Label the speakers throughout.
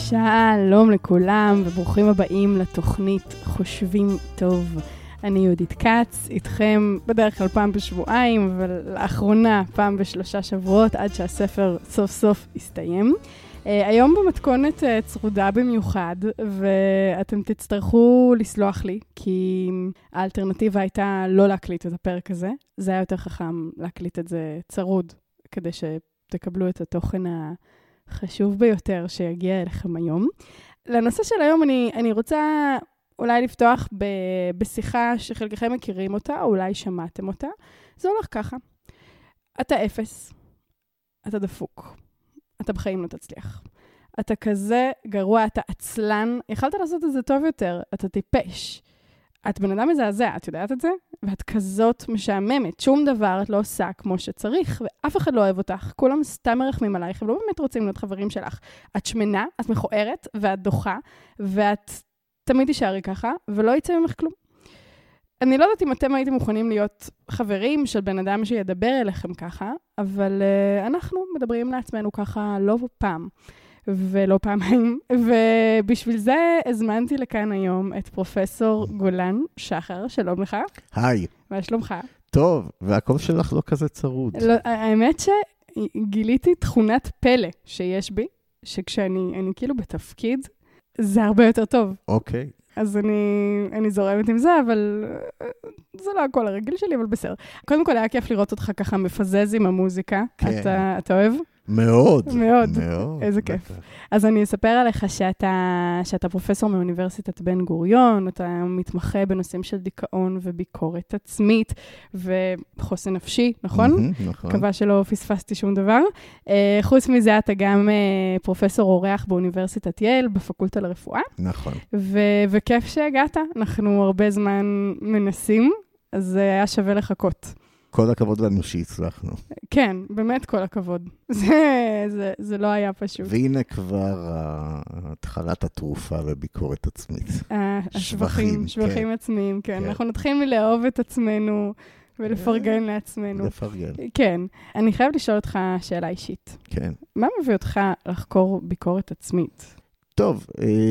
Speaker 1: שלום לכולם וברוכים הבאים לתוכנית חושבים טוב. אני יהודית קץ, איתכם בדרך כלל פעם בשבועיים, אבל לאחרונה פעם בשלושה שבועות עד שהספר סוף סוף יסתיים. היום במתכונת צרודה במיוחד, ואתם תצטרכו לסלוח לי, כי האלטרנטיבה הייתה לא להקליט את הפרק הזה. זה היה יותר חכם להקליט את זה צרוד, כדי שתקבלו את התוכן החשוב ביותר שיגיע אליכם היום. לנושא של היום אני רוצה אולי לפתוח בשיחה שחלקכם מכירים אותה, או אולי שמעתם אותה. זה הולך ככה. אתה אפס, אתה דפוק, אתה בחיים לא תצליח. אתה כזה גרוע, אתה עצלן, יכלת לעשות את זה טוב יותר, אתה טיפש. את בן אדם מזעזע, את יודעת את זה? ואת כזאת משעממת, שום דבר את לא עושה כמו שצריך, ואף אחד לא אוהב אותך, כולם סתם מרחמים עלייך, הם לא באמת רוצים להיות חברים שלך. את שמנה, את מכוערת, ואת דוחה, ואת תמיד תישארי ככה, ולא יצא ממך כלום. אני לא יודעת אם אתם הייתם מוכנים להיות חברים של בן אדם שידבר אליכם ככה, אבל אנחנו מדברים לעצמנו ככה לא פעם, ולא פעמיים, ובשביל זה הזמנתי לכאן היום את פרופסור גולן שחר, שלום לך.
Speaker 2: היי.
Speaker 1: מה שלומך?
Speaker 2: טוב, והקול שלך לא כזה צרוד.
Speaker 1: לא, האמת שגיליתי תכונת פלא שיש בי, שכשאני כאילו בתפקיד, זה הרבה יותר טוב.
Speaker 2: אוקיי.
Speaker 1: אז אני זורמת עם זה, אבל זה לא הכל הרגיל שלי, אבל בסדר. קודם כל היה כיף לראות אותך ככה מפזז עם המוזיקה.
Speaker 2: כן.
Speaker 1: אתה אוהב?
Speaker 2: מאוד.
Speaker 1: מאוד.
Speaker 2: מאוד.
Speaker 1: איזה כיף. אז אני אספר עליך שאתה פרופסור מאוניברסיטת בן גוריון, אתה מתמחה בנושאים של דיכאון וביקורת עצמית, וחוסן נפשי, נכון?
Speaker 2: נכון.
Speaker 1: מקווה שלא פספסתי שום דבר. חוץ מזה, אתה גם פרופסור אורח באוניברסיטת יייל, בפקולטה לרפואה.
Speaker 2: נכון.
Speaker 1: וכיף שהגעת, אנחנו הרבה זמן מנסים, אז היה שווה לחכות.
Speaker 2: כל הכבוד לנו שהצלחנו.
Speaker 1: כן, באמת כל הכבוד. זה לא היה פשוט.
Speaker 2: והנה כבר התחלת התרופה לביקורת עצמית.
Speaker 1: שבחים
Speaker 2: כן.
Speaker 1: עצמיים, כן.
Speaker 2: כן.
Speaker 1: אנחנו נתחיל מלאהוב את עצמנו ולפרגן לעצמנו.
Speaker 2: לפרגן.
Speaker 1: כן. אני חייב לשאול אותך שאלה אישית.
Speaker 2: כן.
Speaker 1: מה מביא אותך לחקור ביקורת עצמית?
Speaker 2: טוב,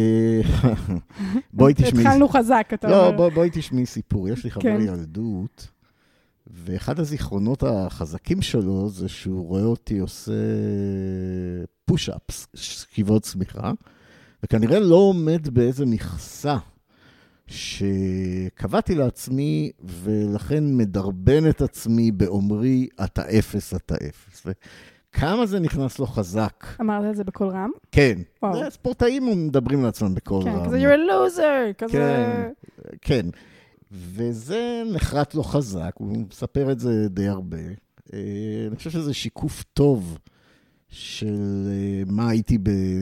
Speaker 2: בואי תשמעי.
Speaker 1: התחלנו חזק, אתה אומר.
Speaker 2: לא, בואי תשמעי סיפור. יש לי חבר
Speaker 1: כן.
Speaker 2: ילדות, ואחד הזיכרונות החזקים שלו זה שהוא רואה אותי עושה פוש-אפס, שכיבות צמיחה, וכנראה לא עומד באיזה מכסה שקבעתי לעצמי, ולכן מדרבן את עצמי באומרי, אתה אפס, אתה אפס. וכמה זה נכנס לו חזק.
Speaker 1: אמרת את זה בקול רם?
Speaker 2: כן.
Speaker 1: וואו.
Speaker 2: ספורטאים מדברים לעצמם בקול רם.
Speaker 1: כן, כזה you're a loser, כזה...
Speaker 2: כן. וזה נחרט לו חזק, הוא מספר את זה די הרבה. אני חושב שזה שיקוף טוב של מה הייתי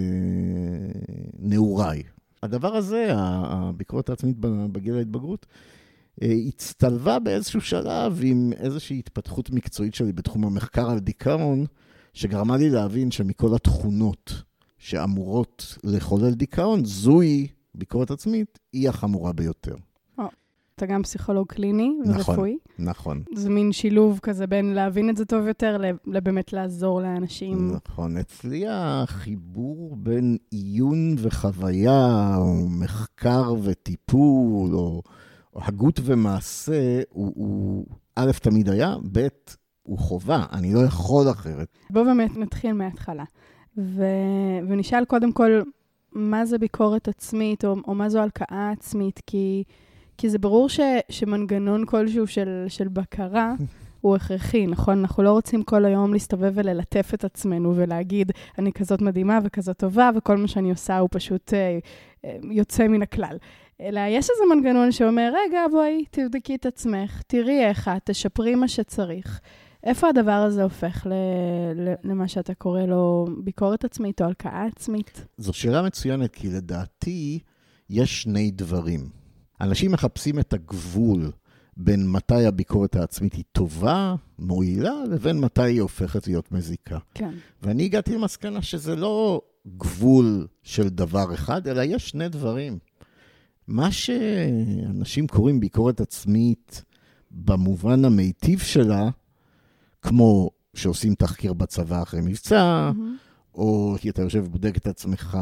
Speaker 2: בנעוריי. הדבר הזה, הביקורת העצמית בגיל ההתבגרות, הצטלבה באיזשהו שלב עם איזושהי התפתחות מקצועית שלי בתחום המחקר על דיכאון, שגרמה לי להבין שמכל התכונות שאמורות לחולל דיכאון, זוהי ביקורת עצמית, היא החמורה ביותר.
Speaker 1: אתה גם פסיכולוג קליני ורפואי.
Speaker 2: נכון.
Speaker 1: זה מין שילוב כזה בין להבין את זה טוב יותר, לבאמת לעזור לאנשים.
Speaker 2: נכון. אצלי החיבור בין עיון וחוויה, או מחקר וטיפול, או הגות ומעשה, הוא א' תמיד היה, ב' הוא חובה. אני לא יכול אחרת.
Speaker 1: בוא באמת נתחיל מההתחלה. ונשאל קודם כל, מה זה ביקורת עצמית, או מה זו הלקאה עצמית, כי זה ברור שמנגנון כלשהו של בקרה הוא הכרחי, נכון? אנחנו לא רוצים כל היום להסתובב וללטף את עצמנו ולהגיד, אני כזאת מדהימה וכזאת טובה, וכל מה שאני עושה הוא פשוט יוצא מן הכלל. אלא יש איזה מנגנון שאומר, רגע, בואי, תבדקי את עצמך, תראי איך את, תשפרי מה שצריך. איפה הדבר הזה הופך למה שאתה קורא לו ביקורת עצמית או הלקאה עצמית?
Speaker 2: זו שאלה מצוינת, כי לדעתי יש שני דברים. אנשים מחפשים את הגבול בין מתי הביקורת העצמית היא טובה, מועילה, לבין מתי היא הופכת להיות מזיקה.
Speaker 1: כן.
Speaker 2: ואני הגעתי למסקנה שזה לא גבול של דבר אחד, אלא יש שני דברים. מה שאנשים קוראים ביקורת עצמית במובן המיטיב שלה, כמו שעושים תחקיר בצבא אחרי מבצע, או כי אתה יושב ובודק את עצמך,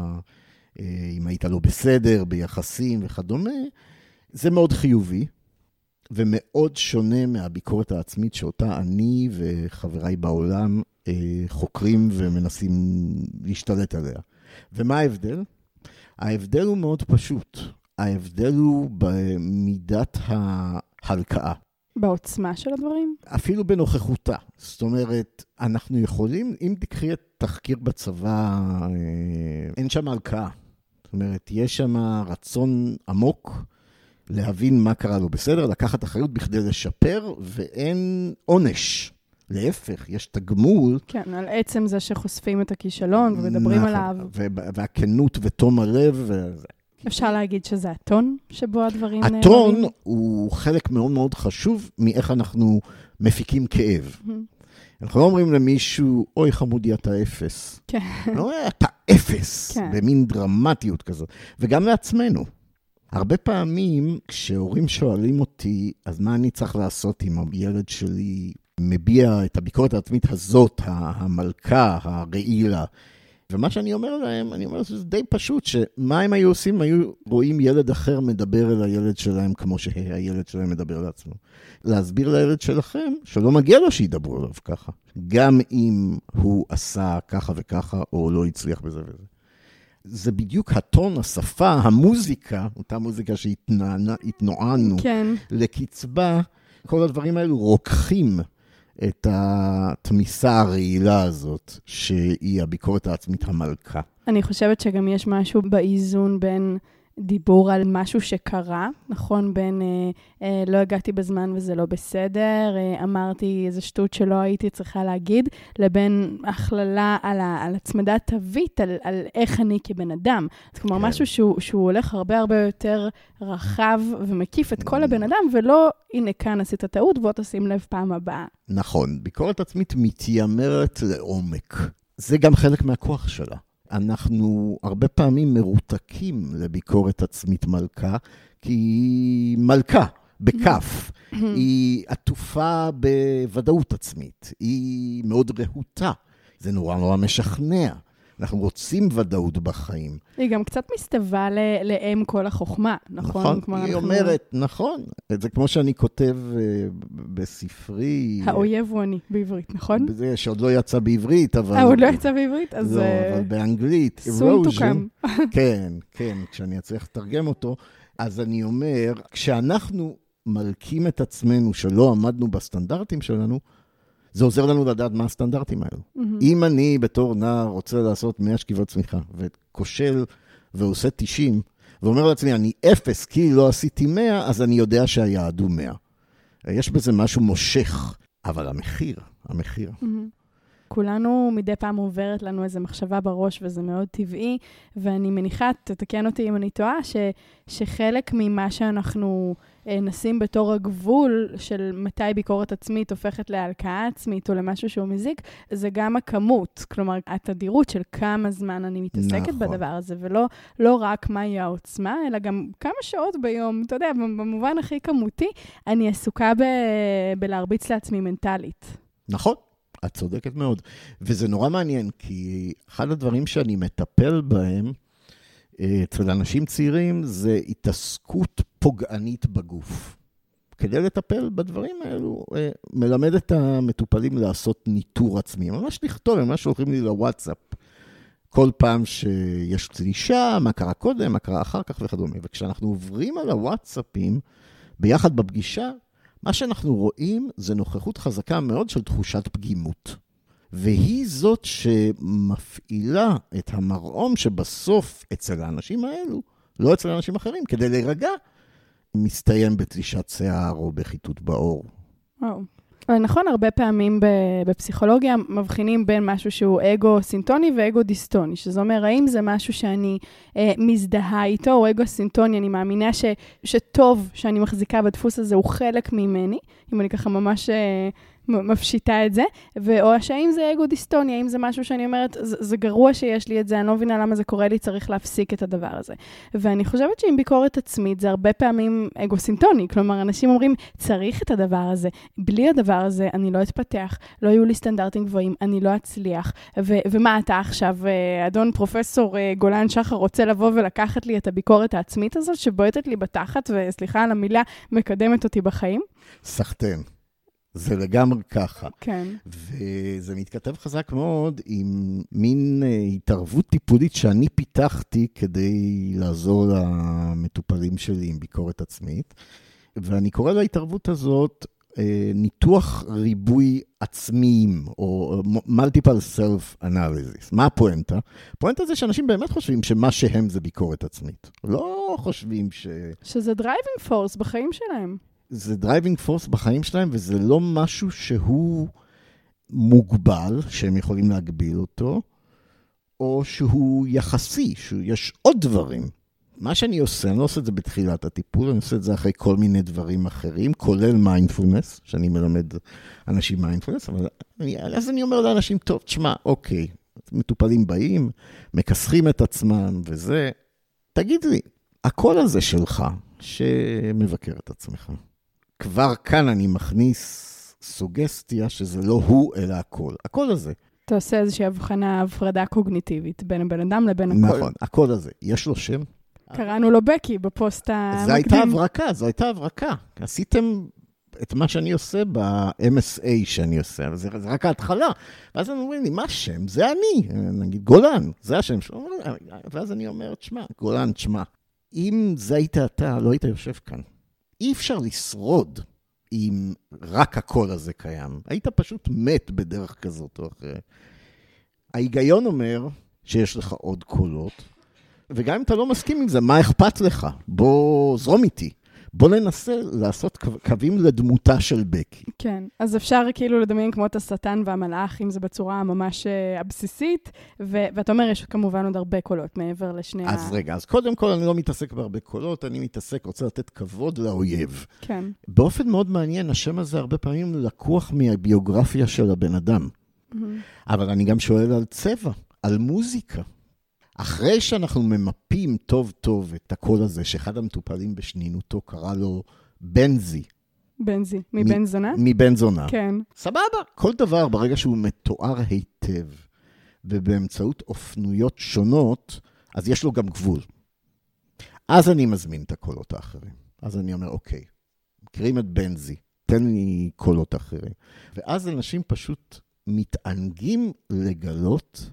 Speaker 2: אם היית לא בסדר, ביחסים וכדומה, זה מאוד חיובי, ומאוד שונה מהביקורת העצמית שאותה אני וחבריי בעולם חוקרים ומנסים להשתלט עליה. ומה ההבדל? ההבדל הוא מאוד פשוט. ההבדל הוא במידת ההלקאה.
Speaker 1: בעוצמה של הדברים?
Speaker 2: אפילו בנוכחותה. זאת אומרת, אנחנו יכולים, אם תקחי את תחקיר בצבא, אין שם הלקאה. זאת אומרת, יש שם רצון עמוק להבין מה קרה לו בסדר, לקחת אחריות בכדי לשפר, ואין עונש. להפך, יש תגמול.
Speaker 1: כן, על עצם זה שחושפים את הכישלון ומדברים עליו.
Speaker 2: והכנות ותום הלב וזה.
Speaker 1: אפשר להגיד שזה הטון שבו הדברים נאמרים?
Speaker 2: הטון הוא חלק מאוד מאוד חשוב מאיך אנחנו מפיקים כאב. אנחנו לא אומרים למישהו, אוי חמודי, אתה אפס.
Speaker 1: כן.
Speaker 2: לא, אתה אפס, במין דרמטיות כזאת. וגם לעצמנו. הרבה פעמים, כשהורים שואלים אותי, אז מה אני צריך לעשות אם הילד שלי מביע את הביקורת העצמית הזאת, המלכה, הרעילה, ומה שאני אומר להם, אני אומר שזה די פשוט, שמה הם היו עושים? היו רואים ילד אחר מדבר אל הילד שלהם כמו שהילד שלהם מדבר לעצמו. להסביר לילד שלכם שלא מגיע לו שידברו עליו ככה. גם אם הוא עשה ככה וככה, או לא הצליח בזה וזה. זה בדיוק הטון, השפה, המוזיקה, אותה מוזיקה שהתנוענו לקצבה, כל הדברים האלו רוקחים את התמיסה הרעילה הזאת, שהיא הביקורת העצמית המלכה.
Speaker 1: אני חושבת שגם יש משהו באיזון בין דיבור על משהו שקרה, נכון? בין לא הגעתי בזמן וזה לא בסדר, אמרתי איזה שטות שלא הייתי צריכה להגיד, לבין הכללה על הצמדת תווית, על איך אני כבן אדם. זאת כלומר, משהו שהוא הולך הרבה הרבה יותר רחב ומקיף את כל הבן אדם, ולא, הנה כאן עשית טעות, בוא תשים לב פעם הבאה.
Speaker 2: נכון, ביקורת עצמית מתיימרת לעומק. זה גם חלק מהכוח שלה. אנחנו הרבה פעמים מרותקים לביקורת עצמית מלכה, כי היא מלכה, בכף. היא עטופה בוודאות עצמית. היא מאוד רהוטה. זה נורא נורא משכנע. אנחנו רוצים ודאות בחיים.
Speaker 1: היא גם קצת מסתווה לאם כל החוכמה, נכון?
Speaker 2: נכון, היא אומרת, נכון. זה כמו שאני כותב בספרי.
Speaker 1: האויב הוא אני, בעברית, נכון?
Speaker 2: בזה שעוד לא יצא בעברית, אבל...
Speaker 1: עוד לא יצא בעברית? אז...
Speaker 2: לא, אבל באנגלית.
Speaker 1: סון תוקם.
Speaker 2: כן, כן, כשאני אצליח לתרגם אותו. אז אני אומר, כשאנחנו מלקים את עצמנו שלא עמדנו בסטנדרטים שלנו, זה עוזר לנו לדעת מה הסטנדרטים האלו. אם אני בתור נער רוצה לעשות 100 שכיבות צמיחה, וכושל ועושה 90, ואומר לעצמי, אני 0 כי לא עשיתי 100, אז אני יודע שהיעד הוא 100. יש בזה משהו מושך, אבל המחיר.
Speaker 1: כולנו מדי פעם עוברת לנו איזו מחשבה בראש, וזה מאוד טבעי, ואני מניחה, תתקן אותי אם אני טועה, שחלק ממה שאנחנו נשים בתור הגבול של מתי ביקורת עצמית הופכת להלקאה עצמית או למשהו שהוא מזיק, זה גם הכמות, כלומר, התדירות של כמה זמן אני מתעסקת בדבר הזה, ולא רק מהי העוצמה, אלא גם כמה שעות ביום, אתה יודע, במובן הכי כמותי, אני עסוקה בלהרביץ לעצמי מנטלית.
Speaker 2: נכון. את צודקת מאוד. וזה נורא מעניין, כי אחד הדברים שאני מטפל בהם, אצל אנשים צעירים, זה התעסקות פוגענית בגוף. כדי לטפל בדברים האלו, מלמד את המטופלים לעשות ניטור עצמי. ממש לכתוב, ממש שולחים לי לוואטסאפ. כל פעם שיש צלישה, מה קרה קודם, מה קרה אחר כך וכדומה. וכשאנחנו עוברים על הוואטסאפים, ביחד בפגישה, מה שאנחנו רואים זה נוכחות חזקה מאוד של תחושת פגימות. והיא זאת שמפעילה את המרעום שבסוף אצל האנשים האלו, לא אצל האנשים אחרים, כדי להירגע, מסתיים בתלישת שיער או בחיתות בעור.
Speaker 1: נכון, הרבה פעמים בפסיכולוגיה מבחינים בין משהו שהוא אגו-סינטוני ואגו-דיסטוני, שזה אומר, האם זה משהו שאני מזדהה איתו, או אגו-סינטוני, אני מאמינה שטוב שאני מחזיקה בדפוס הזה, הוא חלק ממני, אם אני ככה ממש מפשיטה את זה, או שהאם זה אגו דיסטוני, האם זה משהו שאני אומרת, זה גרוע שיש לי את זה, אני לא מבינה למה זה קורה לי, צריך להפסיק את הדבר הזה. ואני חושבת שעם ביקורת עצמית, זה הרבה פעמים אגו סינטוני, כלומר, אנשים אומרים, צריך את הדבר הזה, בלי הדבר הזה, אני לא אתפתח, לא יהיו לי סטנדרטים גבוהים, אני לא אצליח, ומה אתה עכשיו, אדון פרופסור גולן שחר רוצה לבוא ולקחת לי את הביקורת העצמית הזאת, שבועטת לי בתחת, וסליחה על המילה, מקדמת אותי בחיים?
Speaker 2: סחטן. זה לגמרי ככה.
Speaker 1: כן.
Speaker 2: וזה מתכתב חזק מאוד עם מין התערבות טיפולית שאני פיתחתי כדי לעזור למטופלים שלי עם ביקורת עצמית. ואני קורא להתערבות הזאת ניתוח ריבוי עצמיים, או multiple self-analysis. מה הפואנטה? הפואנטה זה שאנשים באמת חושבים שמה שהם זה ביקורת עצמית. לא חושבים
Speaker 1: שזה driving force בחיים שלהם.
Speaker 2: זה דרייבינג פורס בחיים שלהם, וזה לא משהו שהוא מוגבל, שהם יכולים להגביל אותו, או שהוא יחסי, שיש עוד דברים. מה שאני עושה, אני לא עושה את זה בתחילת הטיפול, אני עושה את זה אחרי כל מיני דברים אחרים, כולל מיינדפולנס, שאני מלמד אנשים מיינדפולנס, אבל אז אני אומר לאנשים, טוב, תשמע, אוקיי, מטופלים באים, מכסחים את עצמם, וזה, תגיד לי, הקול הזה שלך, שמבקר את עצמך. כבר כאן אני מכניס סוגסטיה שזה לא הוא, אלא הכל. הכל הזה.
Speaker 1: אתה עושה איזושהי הבחנה, הפרדה קוגניטיבית, בין הבן אדם לבין הכל.
Speaker 2: נכון, הכל הזה. יש לו שם?
Speaker 1: קראנו לו בקי בפוסט המקדים.
Speaker 2: זו הייתה הברקה. עשיתם את מה שאני עושה ב-MSA שאני עושה, זה רק ההתחלה. ואז הם אומרים לי, מה השם? זה אני. נגיד, גולן, זה השם שלו. ואז אני אומר, תשמע, גולן, תשמע. אם זה היית אתה, לא היית יושב כאן. אי אפשר לשרוד אם רק הקול הזה קיים. היית פשוט מת בדרך כזאת או אחרת. ההיגיון אומר שיש לך עוד קולות, וגם אם אתה לא מסכים עם זה, מה אכפת לך? בוא זרום איתי. בוא ננסה לעשות קווים לדמותה של בקי.
Speaker 1: כן, אז אפשר כאילו לדמיין כמו את השטן והמלאך, אם זה בצורה ממש הבסיסית, ואתה אומר, יש כמובן עוד הרבה קולות מעבר לשני
Speaker 2: אז רגע, אז קודם כל אני לא מתעסק בהרבה קולות, אני רוצה לתת כבוד לאויב.
Speaker 1: כן.
Speaker 2: באופן מאוד מעניין, השם הזה הרבה פעמים לקוח מהביוגרפיה של הבן אדם. אבל אני גם שואל על צבע, על מוזיקה. אחרי שאנחנו ממפים טוב טוב את הקול הזה, שאחד המטופלים בשנינותו קרא לו בנזי.
Speaker 1: בנזי, מבן זונה?
Speaker 2: מבן זונה.
Speaker 1: כן.
Speaker 2: סבבה. כל דבר ברגע שהוא מתואר היטב, ובאמצעות אופנויות שונות, אז יש לו גם גבול. אז אני מזמין את הקולות האחרים. אז אני אומר, אוקיי, מכירים את בנזי, תן לי קולות אחרים. ואז אנשים פשוט מתענגים לגלות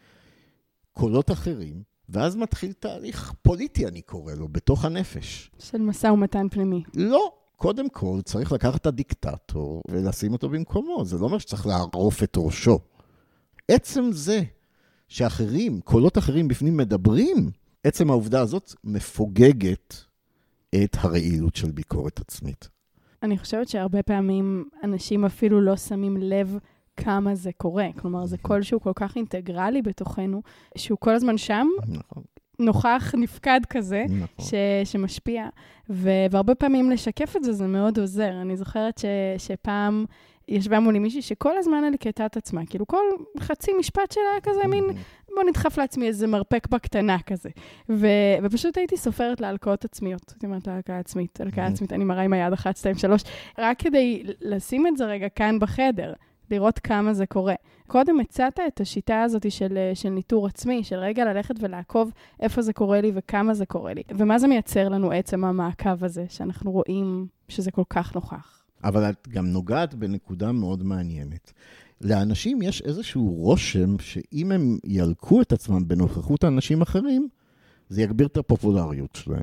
Speaker 2: קולות אחרים, ואז מתחיל תהליך פוליטי, אני קורא לו, בתוך הנפש.
Speaker 1: של משא ומתן פנימי.
Speaker 2: לא, קודם כל צריך לקחת את הדיקטטור ולשים אותו במקומו. זה לא אומר שצריך לערוף את ראשו. עצם זה שאחרים, קולות אחרים בפנים מדברים, עצם העובדה הזאת מפוגגת את הרעילות של ביקורת עצמית.
Speaker 1: אני חושבת שהרבה פעמים אנשים אפילו לא שמים לב כמה זה קורה. כלומר, זה קול שהוא כל כך אינטגרלי בתוכנו, שהוא כל הזמן שם,
Speaker 2: נכון.
Speaker 1: נוכח, נפקד כזה,
Speaker 2: נכון.
Speaker 1: שמשפיע. והרבה פעמים לשקף את זה, זה מאוד עוזר. אני זוכרת שפעם ישבה מולי מישהי שכל הזמן הליקטה את עצמה. כאילו כל חצי משפט שלה כזה, מין, בוא נדחף לעצמי איזה מרפק בקטנה כזה. ופשוט הייתי סופרת להלקאות עצמיות. זאת אומרת, להלקאה עצמית, אני מראה עם היד 1, 2, 3, רק כדי לשים את זה רגע כאן בחדר. לראות כמה זה קורה. קודם הצעת את השיטה הזאת של ניטור עצמי, של רגע ללכת ולעקוב איפה זה קורה לי וכמה זה קורה לי. ומה זה מייצר לנו עצם המעקב הזה, שאנחנו רואים שזה כל כך נוכח.
Speaker 2: אבל את גם נוגעת בנקודה מאוד מעניינת. לאנשים יש איזשהו רושם שאם הם ילקו את עצמם בנוכחות האנשים אחרים, זה יגביר את הפופולריות שלהם.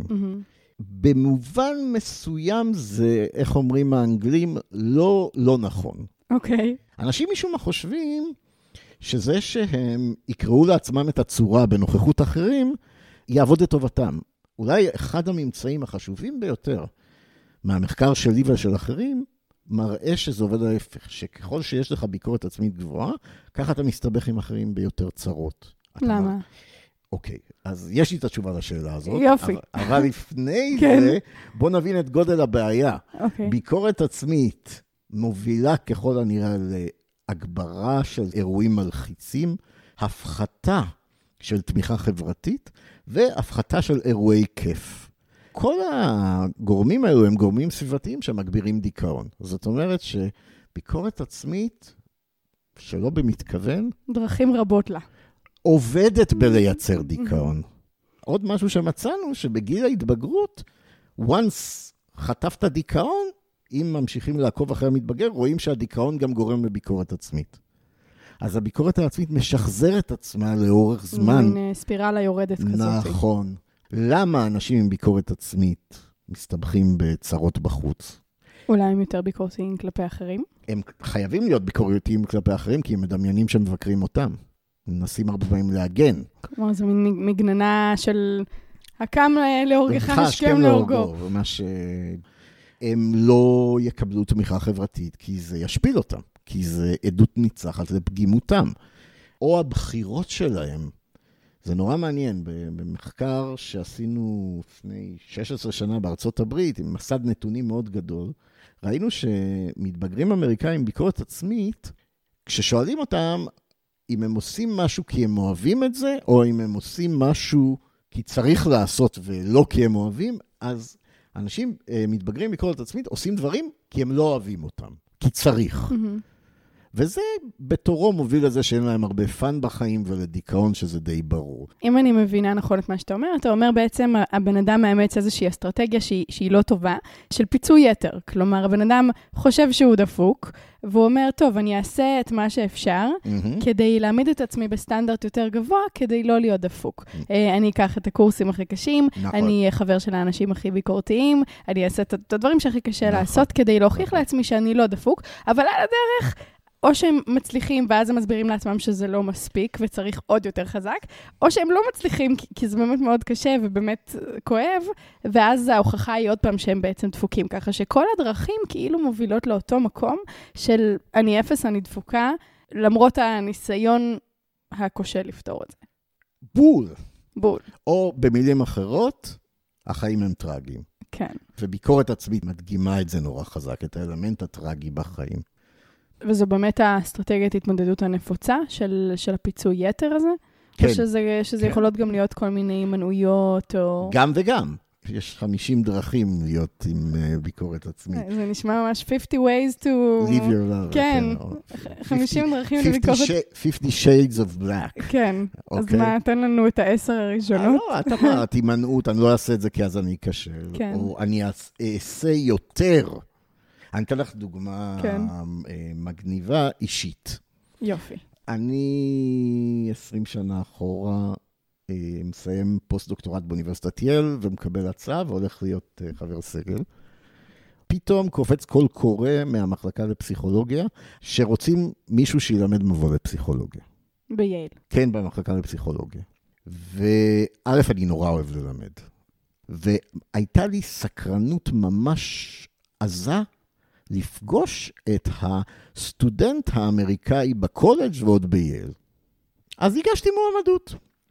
Speaker 2: במובן מסוים זה, איך אומרים האנגלים, לא נכון.
Speaker 1: אוקיי.
Speaker 2: אנשים משום מה חושבים שזה שהם יקראו לעצמם את הצורה בנוכחות אחרים, יעבוד לטובתם. אולי אחד הממצאים החשובים ביותר מהמחקר שלי ושל אחרים, מראה שזה עובד ההפך, שככל שיש לך ביקורת עצמית גבוהה, ככה אתה מסתבך עם אחרים ביותר צרות.
Speaker 1: למה?
Speaker 2: אוקיי, אז יש לי את התשובה לשאלה הזאת.
Speaker 1: יופי.
Speaker 2: אבל לפני זה, בוא נבין את גודל הבעיה.
Speaker 1: אוקיי.
Speaker 2: ביקורת עצמית מובילה ככל הנראה להגברה של אירועים מלחיצים, הפחתה של תמיכה חברתית, והפחתה של אירועי כיף. כל הגורמים האלו הם גורמים סביבתיים שמגבירים דיכאון. זאת אומרת שביקורת עצמית, שלא במתכוון,
Speaker 1: דרכים רבות לה.
Speaker 2: עובדת בלייצר דיכאון. עוד משהו שמצאנו, שבגיל ההתבגרות, once חטפת דיכאון, אם ממשיכים לעקוב אחרי המתבגר, רואים שהדיכאון גם גורם לביקורת עצמית. אז הביקורת העצמית משחזרת עצמה לאורך זמן.
Speaker 1: מין ספירלה יורדת כזאת.
Speaker 2: נכון. למה אנשים עם ביקורת עצמית מסתבכים בצרות בחוץ?
Speaker 1: אולי הם יותר ביקורתיים כלפי אחרים?
Speaker 2: הם חייבים להיות ביקורתיים כלפי אחרים, כי הם מדמיינים שמבקרים אותם. מנסים הרבה פעמים להגן.
Speaker 1: כלומר, זו מין מגננה של הקם להורגך, השכם להורגו.
Speaker 2: ממש הם לא יקבלו תמיכה חברתית, כי זה ישפיל אותם, כי זה עדות ניצחת לפגימותם. או הבחירות שלהם. זה נורא מעניין, במחקר שעשינו לפני 16 שנה בארצות הברית, עם מסד נתונים מאוד גדול, ראינו שמתבגרים אמריקאים ביקורת עצמית, כששואלים אותם אם הם עושים משהו כי הם אוהבים את זה, או אם הם עושים משהו כי צריך לעשות ולא כי הם אוהבים, אז אנשים מתבגרים ביקורת עצמית עושים דברים כי הם לא אוהבים אותם, כי צריך. וזה בתורו מוביל לזה שאין להם הרבה פן בחיים ולדיכאון, שזה די ברור.
Speaker 1: אם אני מבינה נכון את מה שאתה אומר, אתה אומר בעצם הבן אדם מאמץ איזושהי אסטרטגיה שהיא לא טובה, של פיצוי יתר. כלומר, הבן אדם חושב שהוא דפוק, והוא אומר, טוב, אני אעשה את מה שאפשר, כדי להעמיד את עצמי בסטנדרט יותר גבוה, כדי לא להיות דפוק. אני אקח את הקורסים הכי קשים, אני אהיה חבר של האנשים הכי ביקורתיים, אני אעשה את הדברים שהכי קשה לעשות, כדי להוכיח לעצמי שאני לא דפוק, אבל על הדרך, או שהם מצליחים, ואז הם מסבירים לעצמם שזה לא מספיק, וצריך עוד יותר חזק, או שהם לא מצליחים, כי זה באמת מאוד קשה, ובאמת כואב, ואז ההוכחה היא עוד פעם שהם בעצם דפוקים. ככה שכל הדרכים כאילו מובילות לאותו מקום, של אני אפס, אני דפוקה, למרות הניסיון הכושל לפתור את זה.
Speaker 2: בול.
Speaker 1: בול.
Speaker 2: או במילים אחרות, החיים הם טרגיים.
Speaker 1: כן.
Speaker 2: וביקורת עצמית מדגימה את זה נורא חזק, את האלמנט הטרגי בחיים.
Speaker 1: וזו באמת האסטרטגיית התמודדות הנפוצה של הפיצוי יתר הזה?
Speaker 2: כן.
Speaker 1: או שזה יכולות גם להיות כל מיני מנעויות או...
Speaker 2: גם וגם. יש 50 דרכים להיות עם ביקורת עצמית.
Speaker 1: זה נשמע ממש 50 ways to...
Speaker 2: Live your love.
Speaker 1: כן, 50 דרכים לביקורת...
Speaker 2: 50 shades of black.
Speaker 1: כן, אז מה, תן לנו את 10 הראשונות?
Speaker 2: לא, את אמרת, הימנעות, אני לא אעשה את זה כי אז אני אקשר. או אני אעשה יותר... אני אתן לך דוגמה מגניבה אישית.
Speaker 1: יופי.
Speaker 2: אני 20 שנה אחורה מסיים פוסט-דוקטורט באוניברסיטת ייל, ומקבל הצעה והולך להיות חבר סגל. פתאום קופץ קול קורא מהמחלקה לפסיכולוגיה, שרוצים מישהו שילמד מבוא לפסיכולוגיה.
Speaker 1: בייל.
Speaker 2: כן, במחלקה לפסיכולוגיה. וא', אני נורא אוהב ללמד. והייתה לי סקרנות ממש עזה, לפגוש את הסטודנט האמריקאי בקולג' ועוד בייל. אז הגשתי מועמדות.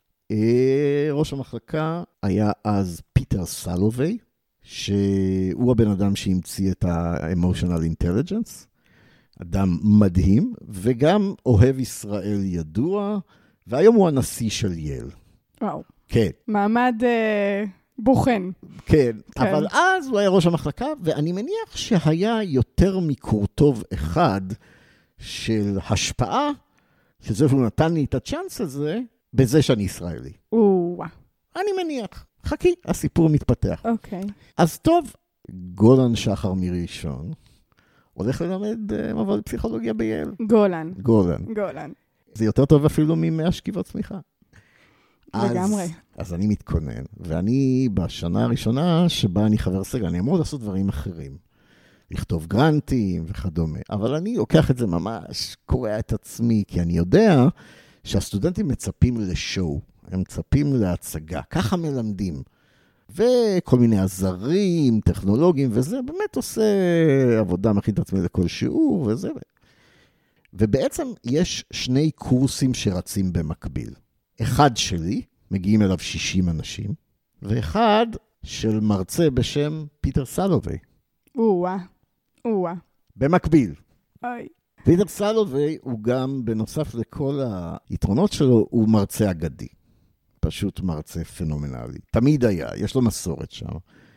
Speaker 2: ראש המחלקה היה אז פיטר סלווי, שהוא הבן אדם שהמציא את ה-Emotional Intelligence, אדם מדהים, וגם אוהב ישראל ידוע, והיום הוא הנשיא של ייל.
Speaker 1: וואו.
Speaker 2: כן.
Speaker 1: מעמד... בוחן.
Speaker 2: כן, אבל אז הוא היה ראש המחלקה, ואני מניח שהיה יותר מקורטוב אחד של השפעה, שזה שהוא נתן לי את הצ'אנס הזה, בזה שאני ישראלי. אני מניח. חכי, הסיפור מתפתח.
Speaker 1: אוקיי.
Speaker 2: אז טוב, גולן שחר מראשון, הולך ללמד מבוא לפסיכולוגיה בייל. גולן. זה יותר טוב אפילו מ100 שכיבות צמיחה.
Speaker 1: לגמרי.
Speaker 2: אז אני מתכונן, ואני בשנה הראשונה שבה אני חבר סגל, אני אמור לעשות דברים אחרים, לכתוב גרנטים וכדומה, אבל אני לוקח את זה ממש, קורא את עצמי, כי אני יודע שהסטודנטים מצפים לשואו, הם מצפים להצגה, ככה מלמדים, וכל מיני עזרים, טכנולוגיים, וזה באמת עושה עבודה, מכין את עצמי לכל שיעור, וזה. ובעצם יש 2 קורסים שרצים במקביל. אחד שלי, מגיעים אליו 60 אנשים, ואחד של מרצה בשם פיטר סלווי. במקביל.
Speaker 1: אוי.
Speaker 2: פיטר סלווי הוא גם, בנוסף לכל היתרונות שלו, הוא מרצה אגדי. פשוט מרצה פנומנלי. תמיד היה, יש לו מסורת שם.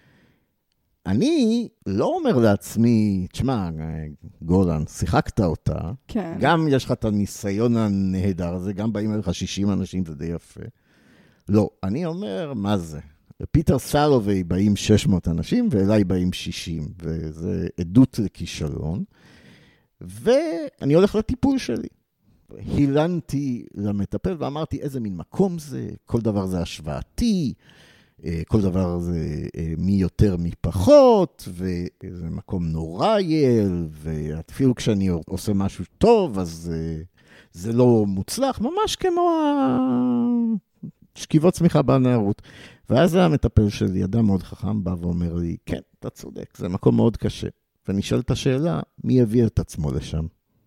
Speaker 2: אני לא אומר לעצמי, תשמע, גולן, שיחקת אותה.
Speaker 1: כן.
Speaker 2: גם יש לך את הניסיון הנהדר הזה, גם באים אליך 60 אנשים, זה די יפה. לא, אני אומר, מה זה? פיטר סלווי באים 600 אנשים, ואליי באים 60, וזה עדות לכישלון. ואני הולך לטיפול שלי. הילנתי למטפל ואמרתי, איזה מין מקום זה, כל דבר זה השוואתי, כל דבר זה מי יותר מי פחות, וזה מקום נורייל, ואפילו כשאני עושה משהו טוב, אז זה לא מוצלח, ממש כמו שכיבות צמיחה בנערות. ואז המטפל שלי, אדם מאוד חכם, בא ואומר לי, כן, אתה צודק, זה מקום מאוד קשה. ונשאל את השאלה, מי הביא את עצמו לשם?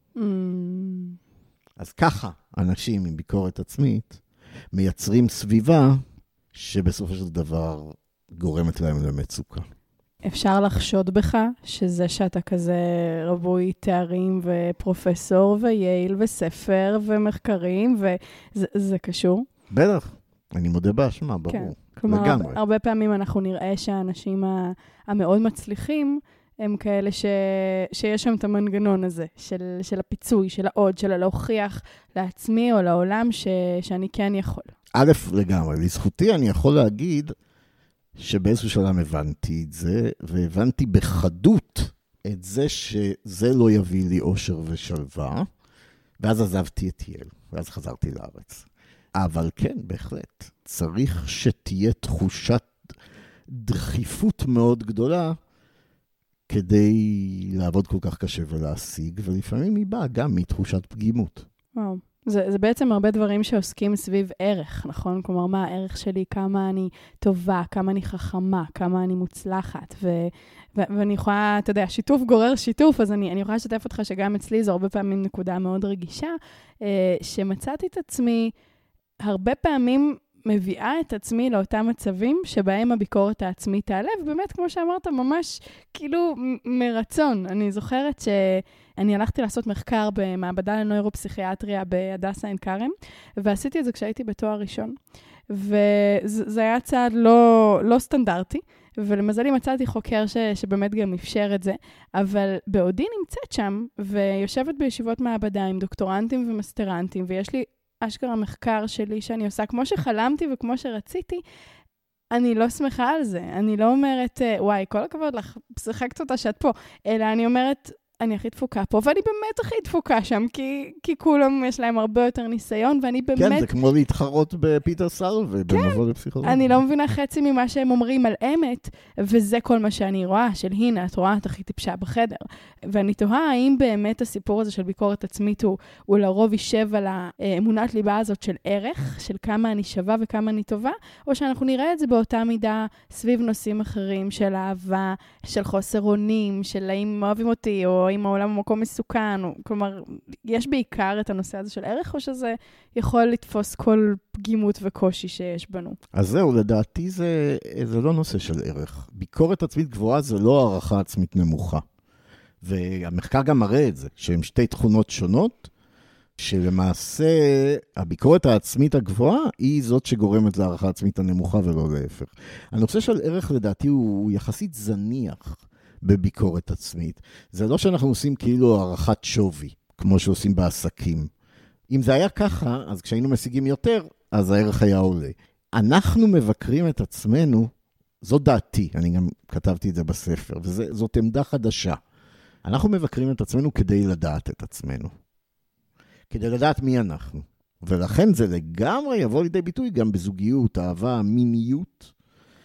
Speaker 2: אז ככה, אנשים עם ביקורת עצמית מייצרים סביבה שבסופו של דבר גורמת להם למצוקה.
Speaker 1: אפשר לחשוד בך שזה שאתה כזה רבוי תארים ופרופסור וייל וספר ומחקרים, וזה קשור?
Speaker 2: בטח, אני מודה באשמה, ברור.
Speaker 1: כן. כלומר,
Speaker 2: לגמרי.
Speaker 1: הרבה פעמים אנחנו נראה שהאנשים המאוד מצליחים, הם כאלה שיש שם את המנגנון הזה, של הפיצוי, של העוד, של להוכיח לעצמי או לעולם שאני כן יכול.
Speaker 2: א', לגמרי, לזכותי אני יכול להגיד שבאיזשהו שלב הבנתי את זה, והבנתי בחדות את זה שזה לא יביא לי אושר ושלווה, ואז עזבתי את יל, ואז חזרתי לארץ. אבל כן, בהחלט, צריך שתהיה תחושת דחיפות מאוד גדולה, כדי לעבוד כל כך קשה ולהשיג, ולפעמים היא באה גם מתחושת פגימות.
Speaker 1: וואו. זה בעצם הרבה דברים שעוסקים סביב ערך, נכון? כלומר, מה הערך שלי, כמה אני טובה, כמה אני חכמה, כמה אני מוצלחת, ואני יכולה, אתה יודע, שיתוף גורר שיתוף, אז אני יכולה לשתף אותך שגם אצלי זו הרבה פעמים נקודה מאוד רגישה, שמצאתי את עצמי הרבה פעמים מביאה את עצמי לאותם מצבים שבהם הביקורת העצמית תעלה, ובאמת, כמו שאמרת, ממש כאילו מרצון. אני זוכרת שאני הלכתי לעשות מחקר במעבדה לנוירופסיכיאטריה בהדסה עין כרם, ועשיתי את זה כשהייתי בתואר ראשון. וזה היה צעד לא סטנדרטי, ולמזלי מצאתי חוקר שבאמת גם אפשר את זה, אבל בעודי נמצאת שם, ויושבת בישיבות מעבדה עם דוקטורנטים ומסטרנטים, ויש לי אשכרה מחקר שלי שאני עושה כמו שחלמתי וכמו שרציתי, אני לא שמחה על זה. אני לא אומרת, וואי, כל הכבוד לך, שחקת אותה שאת פה, אלא אני אומרת, אני הכי דפוקה פה, ואני באמת הכי דפוקה שם, כי כולם יש להם הרבה יותר ניסיון, ואני באמת...
Speaker 2: כן, זה כמו להתחרות בפיטר סלווי, במבוא לפסיכולוגיה.
Speaker 1: אני לא מבינה חצי ממה שהם אומרים על אמת, וזה כל מה שאני רואה, של הנה, את רואה, את הכי טיפשה בחדר. ואני תוהה, האם באמת הסיפור הזה של ביקורת עצמית הוא לרוב יישב על האמונת ליבה הזאת של ערך, של כמה אני שווה וכמה אני טובה, או שאנחנו נראה את זה באותה מידה סביב נושאים אחרים של אהבה, של חוסר אונים, של האם אוהבים אותי, או האם העולם הוא מקום מסוכן, כלומר, יש בעיקר את הנושא הזה של ערך, או שזה יכול לתפוס כל פגימות וקושי שיש בנו?
Speaker 2: אז זהו, לדעתי זה לא נושא של ערך. ביקורת עצמית גבוהה זה לא הערכה עצמית נמוכה. והמחקר גם מראה את זה, שהן שתי תכונות שונות, שלמעשה הביקורת העצמית הגבוהה היא זאת שגורמת להערכה עצמית הנמוכה ולא להפך. הנושא של ערך לדעתי הוא יחסית זניח בביקורת עצמית. זה לא שאנחנו עושים כאילו הערכת שווי, כמו שעושים בעסקים. אם זה היה ככה, אז כשהיינו משיגים יותר, אז הערך היה עולה. אנחנו מבקרים את עצמנו, זו דעתי, אני גם כתבתי את זה בספר, וזאת עמדה חדשה. אנחנו מבקרים את עצמנו כדי לדעת את עצמנו. כדי לדעת מי אנחנו. ולכן זה לגמרי יבוא לידי ביטוי גם בזוגיות, אהבה, מיניות,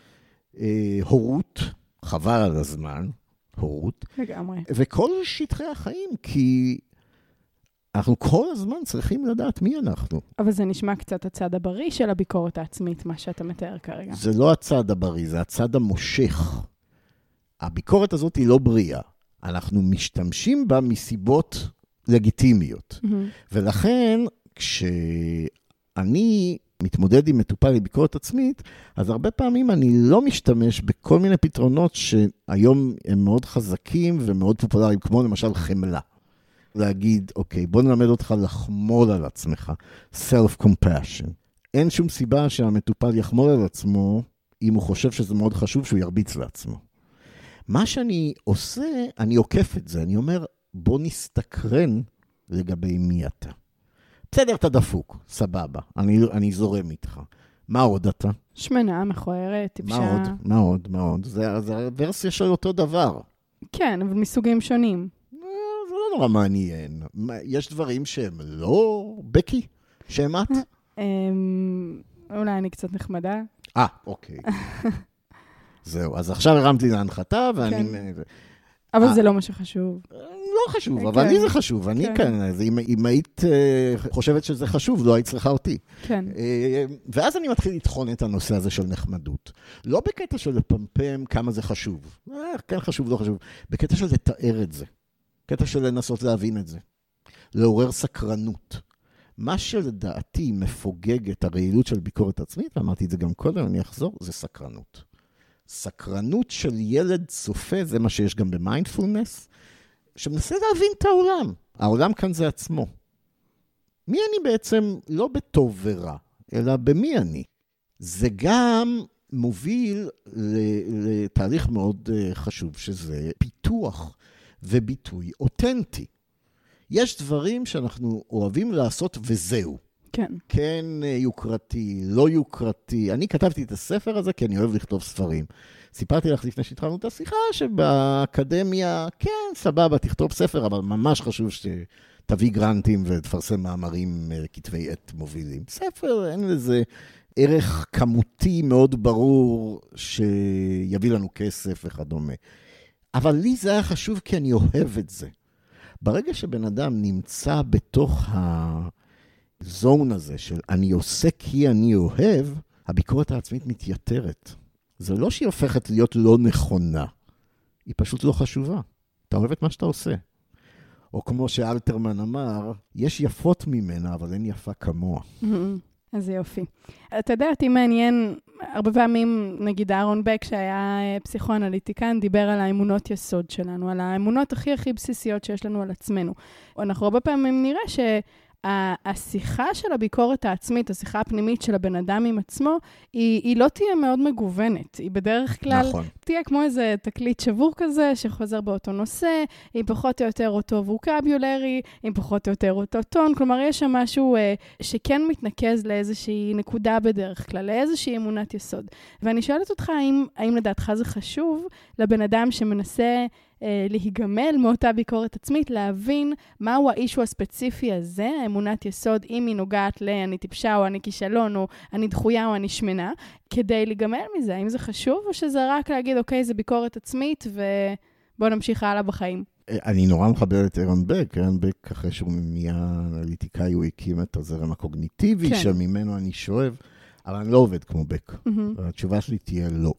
Speaker 2: הורות, חבל על הזמן, הורות.
Speaker 1: לגמרי.
Speaker 2: וכל שטחי החיים, כי אנחנו כל הזמן צריכים לדעת מי אנחנו.
Speaker 1: אבל זה נשמע קצת הצד הבריא של הביקורת העצמית, מה שאתה מתאר כרגע.
Speaker 2: זה לא הצד הבריא, זה הצד המושך. הביקורת הזאת היא לא בריאה. אנחנו משתמשים בה מסיבות לגיטימיות. ולכן, כשאני מתמודד עם מטופל לביקורת עצמית, אז הרבה פעמים אני לא משתמש בכל מיני פתרונות שהיום הם מאוד חזקים ומאוד פופולריים, כמו למשל חמלה. להגיד, אוקיי, בוא נלמד אותך לחמול על עצמך, self-compassion. אין שום סיבה שהמטופל יחמול על עצמו, אם הוא חושב שזה מאוד חשוב שהוא ירביץ לעצמו. מה שאני עושה, אני עוקף את זה, אני אומר, בוא נסתקרן לגבי מי אתה. בסדר, אתה דפוק, סבבה, אני זורם איתך. מה עוד אתה?
Speaker 1: שמנה, מכוערת, טיפשה.
Speaker 2: מה עוד? זה הוורסיה של אותו דבר.
Speaker 1: כן, אבל מסוגים שונים.
Speaker 2: זה לא נורא מעניין. יש דברים שהם לא בקי, שהם את?
Speaker 1: אולי אני קצת נחמדה.
Speaker 2: אוקיי. זהו, אז עכשיו הרמתי להנחתה, ואני...
Speaker 1: אבל זה לא מה שחשוב.
Speaker 2: לא חשוב, אבל לי זה חשוב. אני כאן, אם היית חושבת שזה חשוב, לא היית צריכה אותי.
Speaker 1: כן.
Speaker 2: ואז אני מתחיל לטחון את הנושא הזה של נחמדות. לא בקטע של לפמפם כמה זה חשוב. כן חשוב, לא חשוב. בקטע של לתאר את זה. בקטע של לנסות להבין את זה. לעורר סקרנות. מה שלדעתי מפוגג את הרעילות של ביקורת עצמית, ואמרתי את זה גם קודם, אני אחזור, זה סקרנות. סקרנות של ילד צופה, זה מה שיש גם במיינדפולנס, שמנסה להבין את העולם. העולם כאן זה עצמו. מי אני בעצם לא בטוב ורע, אלא במי אני. זה גם מוביל לתהליך מאוד חשוב, שזה פיתוח וביטוי אותנטי. יש דברים שאנחנו אוהבים לעשות וזהו.
Speaker 1: כן.
Speaker 2: כן יוקרתי, לא יוקרתי. אני כתבתי את הספר הזה כי אני אוהב לכתוב ספרים. סיפרתי לך לפני שהתחלנו את השיחה שבאקדמיה, כן, סבבה, תכתוב ספר, אבל ממש חשוב שתביא גרנטים ותפרסם מאמרים כתבי עת מובילים. ספר, אין לזה ערך כמותי מאוד ברור שיביא לנו כסף וכדומה. אבל לי זה היה חשוב כי אני אוהב את זה. ברגע שבן אדם נמצא בתוך הזון הזה של אני עושה כי אני אוהב, הביקורת העצמית מתייתרת. זה לא שהיא הופכת להיות לא נכונה, היא פשוט לא חשובה. אתה אוהב את מה שאתה עושה. או כמו שאלתרמן אמר, יש יפות ממנה, אבל אין יפה כמוה.
Speaker 1: אז זה יופי. אתה יודע, אותי מעניין, הרבה פעמים, נגיד אהרון בק, שהיה פסיכואנליטיקן, דיבר על האמונות יסוד שלנו, על האמונות הכי בסיסיות שיש לנו על עצמנו. אנחנו הרבה פעמים נראה שהשיחה של הביקורת העצמית, השיחה הפנימית של הבן אדם עם עצמו, היא לא תהיה מאוד מגוונת. היא בדרך כלל תהיה כמו איזה תקליט שבור כזה, שחוזר באותו נושא, עם פחות או יותר אותו ווקאביולרי, עם פחות או יותר אותו טון. כלומר, יש שם משהו שכן מתנקז לאיזושהי נקודה בדרך כלל, לאיזושהי אמונת יסוד. ואני שואלת אותך, האם לדעתך זה חשוב לבן אדם שמנסה להיגמל מאותה ביקורת עצמית, להבין מהו האישו הספציפי הזה, האמונת יסוד, אם היא נוגעת אני טיפשה או אני כישלון או אני דחויה או אני שמנה, כדי להיגמל מזה. האם זה חשוב או שזה רק להגיד, אוקיי, זה ביקורת עצמית ובוא נמשיך הלאה בחיים?
Speaker 2: אני נורא מחבר את אהרון בק. אהרון בק, אחרי שהוא נהיה אנליטיקאי, הוא הקים את הזרם הקוגניטיבי, שממנו אני שואב, אבל אני לא עובד כמו בק. התשובה שלי תהיה לא.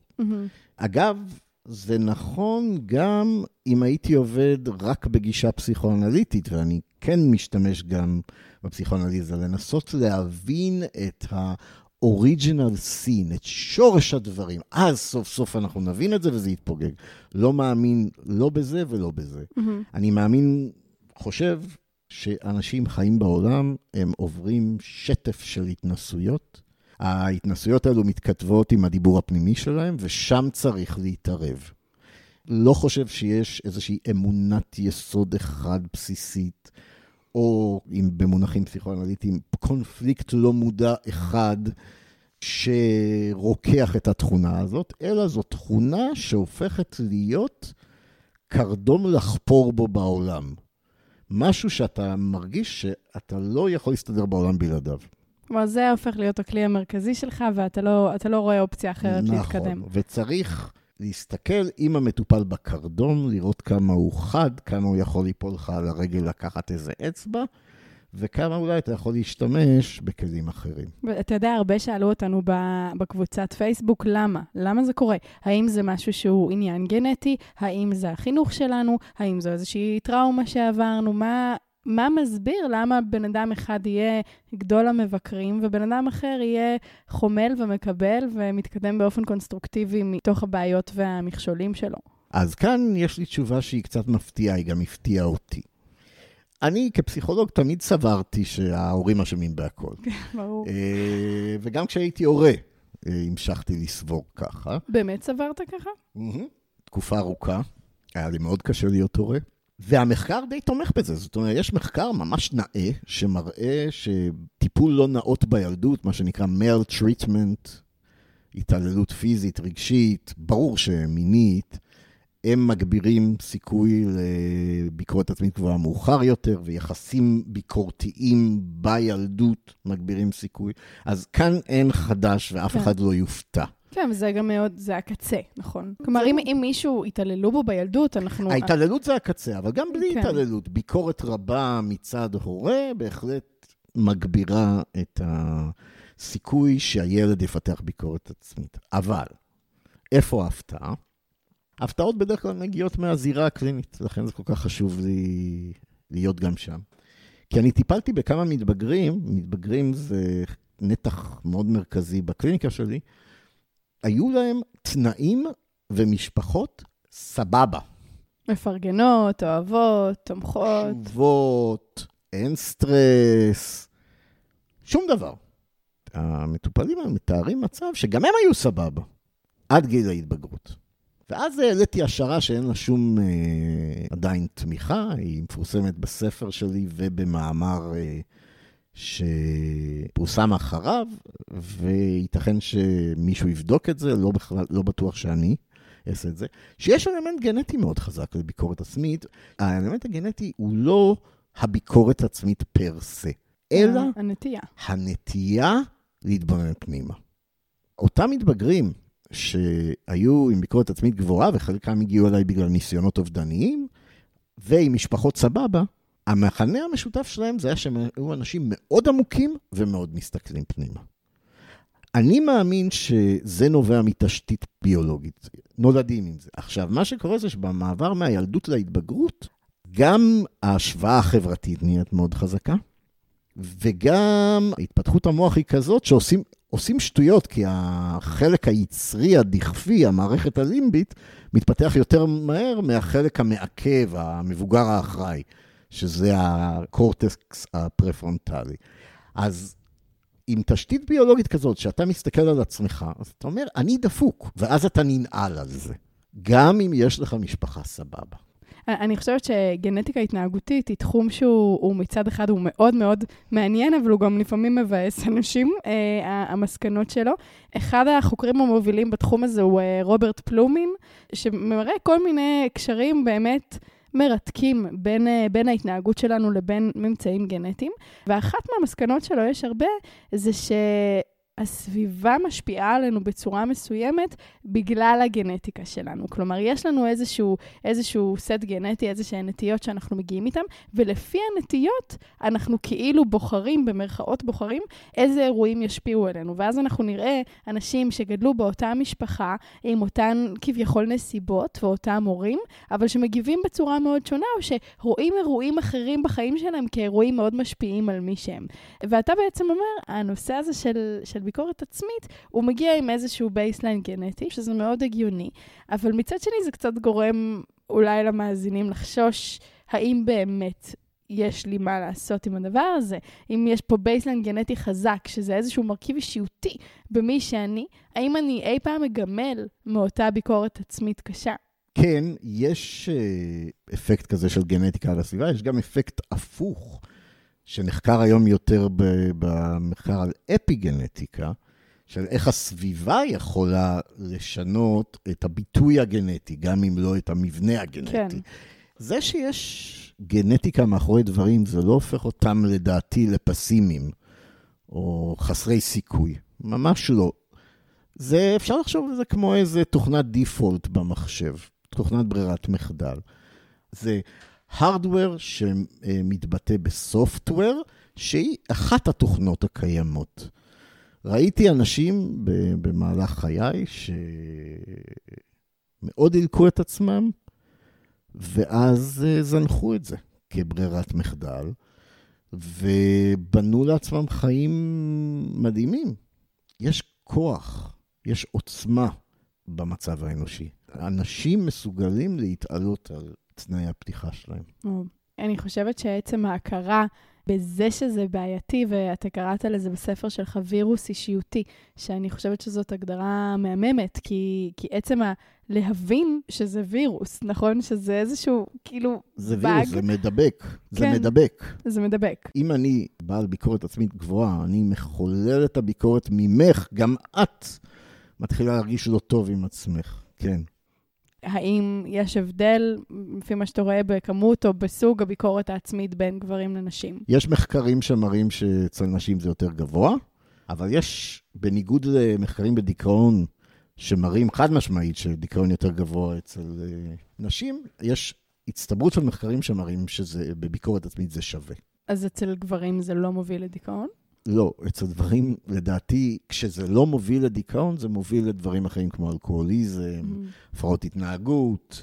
Speaker 2: אגב, זה נכון גם אם הייתי עובד רק בגישה פסיכואנליטית, ואני כן משתמש גם בפסיכואנליזה, לנסות להבין את ה-original scene, את שורש הדברים. אז סוף סוף אנחנו נבין את זה וזה יתפוגג. לא מאמין לא בזה ולא בזה. אני מאמין, חושב שאנשים חיים בעולם, הם עוברים שטף של התנסויות. ההתנסויות האלו מתכתבות עם הדיבור הפנימי שלהם, ושם צריך להתערב. לא חושב שיש איזושהי אמונת יסוד אחד בסיסית, או אם במונחים פסיכואנליטיים, קונפליקט לא מודע אחד שרוקח את התכונה הזאת, אלא זו תכונה שהופכת להיות קרדום לחפור בו בעולם. משהו שאתה מרגיש שאתה לא יכול להסתדר בעולם בלעדיו.
Speaker 1: כלומר, זה הופך להיות הכלי המרכזי שלך, ואתה לא רואה אופציה אחרת להתקדם.
Speaker 2: נכון, וצריך להסתכל עם המטופל בקרדום, לראות כמה הוא חד, כמה הוא יכול ליפול לך על הרגל לקחת איזה אצבע, וכמה אולי אתה יכול להשתמש בכלים אחרים.
Speaker 1: ואתה יודע, הרבה שאלו אותנו בקבוצת פייסבוק, למה? למה זה קורה? האם זה משהו שהוא עניין גנטי? האם זה החינוך שלנו? האם זו איזושהי טראומה שעברנו? מה מסביר למה בן אדם אחד יהיה גדול המבקרים, ובן אדם אחר יהיה חומל ומקבל ומתקדם באופן קונסטרוקטיבי מתוך הבעיות והמכשולים שלו?
Speaker 2: אז כאן יש לי תשובה שהיא קצת מפתיעה, היא גם הפתיעה אותי. אני כפסיכולוג תמיד סברתי שההורים אשמים בהכל.
Speaker 1: ברור.
Speaker 2: וגם כשהייתי הורה, המשכתי לסבור ככה.
Speaker 1: באמת סברת ככה?
Speaker 2: תקופה ארוכה, היה לי מאוד קשה להיות הורה. והמחקר די תומך בזה, זאת אומרת, יש מחקר ממש נאה, שמראה שטיפול לא נאות בילדות, מה שנקרא maltreatment, התעללות פיזית, רגשית, ברור שמינית, הם מגבירים סיכוי לביקורת עצמית גבוהה מאוחר יותר, ויחסים ביקורתיים בילדות מגבירים סיכוי. אז כאן אין חדש ואף אחד לא יופתע.
Speaker 1: כן, וזה גם מאוד, זה הקצה, נכון? כלומר, אם מישהו התעללו בו בילדות, אנחנו...
Speaker 2: ההתעללות זה הקצה, אבל גם בלי התעללות, ביקורת רבה מצד הורה, בהחלט מגבירה את הסיכוי שהילד יפתח ביקורת עצמית. אבל, איפה ההפתעה? ההפתעות בדרך כלל מגיעות מהזירה הקלינית, לכן זה כל כך חשוב לי להיות גם שם. כי אני טיפלתי בכמה מתבגרים זה נתח מאוד מרכזי בקליניקה שלי, היו להם תנאים ומשפחות סבבה.
Speaker 1: מפרגנות, אוהבות, תומכות.
Speaker 2: תשובות, אין סטרס, שום דבר. המטופלים מתארים מצב שגם הם היו סבבה, עד גיל ההתבגרות. ואז העליתי השערה שאין לה שום עדיין תמיכה, היא מפורסמת בספר שלי ובמאמר שפורסם אחריו, וייתכן שמישהו יבדוק את זה, לא בטוח שאני אעשה את זה, שיש אלמנט גנטי מאוד חזק לביקורת עצמית. האלמנט הגנטי הוא לא הביקורת עצמית פר סה, אלא הנטייה להתבונן פנימה. אותם מתבגרים שהיו עם ביקורת עצמית גבוהה, וחלקם הגיעו אליי בגלל ניסיונות אובדניים, ועם משפחות סבבה, המחנה המשותף שלהם זה היה שהם היו אנשים מאוד עמוקים ומאוד מסתכלים פנימה. אני מאמין שזה נובע מתשתית ביולוגית. נולדים עם זה. עכשיו, מה שקורה זה שבמעבר מהילדות להתבגרות, גם ההשוואה החברתית נהיית מאוד חזקה, וגם התפתחות המוח היא כזאת שעושים שטויות, כי החלק היצרי, הדכפי, המערכת הלימבית, מתפתח יותר מהר מהחלק המעכב, המבוגר האחראי, שזה הקורטקס הפרפרונטלי. אז עם תשתית ביולוגית כזאת, שאתה מסתכל על עצמך, אז אתה אומר, אני דפוק, ואז אתה ננעל על זה. גם אם יש לך משפחה סבבה.
Speaker 1: אני חושבת שגנטיקה התנהגותית היא תחום שהוא מצד אחד הוא מאוד מאוד מעניין, אבל הוא גם לפעמים מבאס אנשים, המסקנות שלו. אחד החוקרים המובילים בתחום הזה הוא רוברט פלומין, שמראה כל מיני קשרים באמת מרתקים בין ההתנהגות שלנו לבין ממצאים גנטיים. ואחת מהמסקנות שלו, יש הרבה, זה הסביבה משפיעה עלינו בצורה מסוימת בגלל הגנטיקה שלנו. כלומר, יש לנו איזשהו סט גנטי, איזשהן נטיות שאנחנו מגיעים איתם, ולפי הנטיות אנחנו כאילו בוחרים, במרכאות בוחרים, איזה אירועים ישפיעו עלינו. ואז אנחנו נראה אנשים שגדלו באותה משפחה, עם אותן כביכול נסיבות ואותם הורים, אבל שמגיבים בצורה מאוד שונה, או שרואים אירועים אחרים בחיים שלהם כאירועים מאוד משפיעים על מי שהם. ואתה בעצם אומר, הנושא הזה של ביקורת עצמית, הוא מגיע עם איזשהו בייסליין גנטי, שזה מאוד הגיוני, אבל מצד שני זה קצת גורם אולי למאזינים לחשוש, האם באמת יש לי מה לעשות עם הדבר הזה? אם יש פה בייסליין גנטי חזק, שזה איזשהו מרכיב אישיותי במי שאני, האם אני אי פעם מגמל מאותה ביקורת עצמית קשה?
Speaker 2: כן, יש אפקט כזה של גנטיקה על הסביבה, יש גם אפקט הפוך, שנחקר היום יותר במחקר על אפיגנטיקה, של איך הסביבה יכולה לשנות את הביטוי הגנטי, גם אם לא את המבנה הגנטי. כן. זה שיש גנטיקה מאחורי דברים, זה לא הופך אותם לדעתי לפסימיים, או חסרי סיכוי. ממש לא. זה, אפשר לחשוב על זה כמו איזה תוכנת דיפולט במחשב, תוכנת ברירת מחדל. זה hardware שמתבטא בסופטוור, שהיא אחת התוכנות הקיימות. ראיתי אנשים במהלך חיי שמאוד הלקו את עצמם, ואז זנחו את זה. כברירת מחדל, ובנו לעצמם חיים מדהימים. יש כוח, יש עוצמה במצב האנושי. אנשים מסוגלים להתעלות על תנאי הפתיחה שלהם.
Speaker 1: אני חושבת שעצם ההכרה בזה שזה בעייתי, ואתה קראת לזה בספר שלך וירוס אישיותי, שאני חושבת שזאת הגדרה מהממת, כי עצם להבין שזה וירוס, נכון? שזה איזשהו כאילו
Speaker 2: זה
Speaker 1: באג.
Speaker 2: וירוס, זה מדבק. זה
Speaker 1: כן,
Speaker 2: מדבק.
Speaker 1: זה מדבק.
Speaker 2: אם אני בעל ביקורת עצמית גבוהה, אני מחולל את הביקורת ממך, גם את מתחילה להרגיש לא טוב עם עצמך. כן.
Speaker 1: האם יש הבדל, לפי מה שאתה רואה בכמות או בסוג הביקורת העצמית בין גברים לנשים?
Speaker 2: יש מחקרים שמראים שאצל נשים זה יותר גבוה, אבל יש, בניגוד למחקרים בדיכאון, שמראים חד משמעית שדיכאון יותר גבוה אצל נשים, יש הצטברות של מחקרים שמראים שבביקורת עצמית זה שווה. אז
Speaker 1: אצל גברים זה לא מוביל לדיכאון?
Speaker 2: לא, אצל דברים, לדעתי, כשזה לא מוביל לדיכאון, זה מוביל לדברים אחרים כמו אלכוהוליזם, הפרעות התנהגות,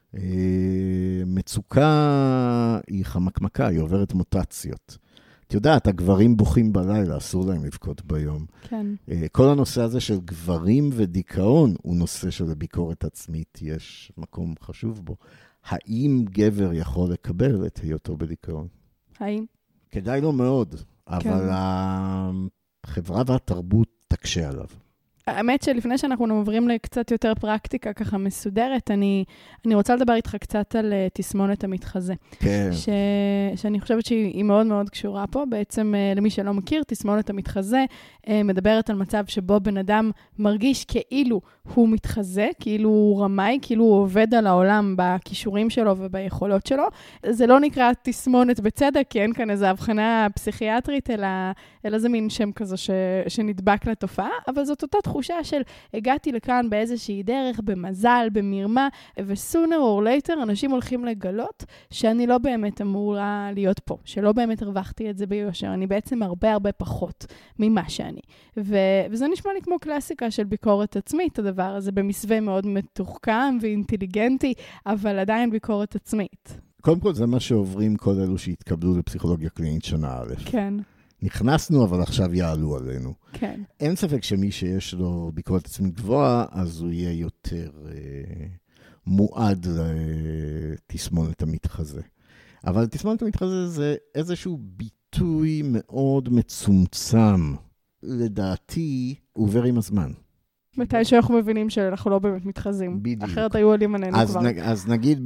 Speaker 2: מצוקה היא חמקמקה, היא עוברת מוטציות. את יודעת, הגברים בוכים בלילה, אסור להם לבכות ביום.
Speaker 1: כן.
Speaker 2: כל הנושא הזה של גברים ודיכאון הוא נושא של הביקורת עצמית, יש מקום חשוב בו. האם גבר יכול לקבל את היותו בדיכאון?
Speaker 1: האם?
Speaker 2: כדאי לו מאוד. אבל החברה והתרבות תקשה עליו.
Speaker 1: האמת שלפני שאנחנו עוברים לקצת יותר פרקטיקה ככה מסודרת, אני רוצה לדבר איתך קצת על תסמונת המתחזה.
Speaker 2: כן.
Speaker 1: שאני חושבת שהיא מאוד מאוד קשורה פה. בעצם, למי שלא מכיר, תסמונת המתחזה מדברת על מצב שבו בן אדם מרגיש כאילו הוא מתחזה, כאילו הוא רמאי, כאילו הוא עובד על העולם בכישורים שלו וביכולות שלו. זה לא נקרא תסמונת בצדק, כי אין כאן איזו הבחנה פסיכיאטרית, אלא זה מין שם כזה שנדבק לתופעה, אבל זאת אותה תחושה של הגעתי לכאן באיזושהי דרך, במזל, במרמה, ו-sooner or later אנשים הולכים לגלות שאני לא באמת אמורה להיות פה, שלא באמת הרווחתי את זה ביושר, אני בעצם הרבה הרבה פחות ממה שאני. וזה נשמע לי כמו קלאסיקה של ביקורת עצמית, הדבר הזה במסווה מאוד מתוחכם ואינטליגנטי, אבל עדיין ביקורת עצמית.
Speaker 2: קודם כל זה מה שעוברים כל אלו שהתקבלו לפסיכולוגיה קלינית שנה א'.
Speaker 1: כן.
Speaker 2: נכנסנו, אבל עכשיו יעלו עלינו.
Speaker 1: כן.
Speaker 2: אין ספק שמי שיש לו ביקורת עצמית גבוהה, אז הוא יהיה יותר מועד לתסמונת המתחזה. אבל תסמונת המתחזה זה איזשהו ביטוי מאוד מצומצם. לדעתי, עובר עם הזמן.
Speaker 1: מתי שאנחנו מבינים שאנחנו לא באמת מתחזים.
Speaker 2: בדיוק.
Speaker 1: אחרת היו עולים עלינו כבר.
Speaker 2: אז נגיד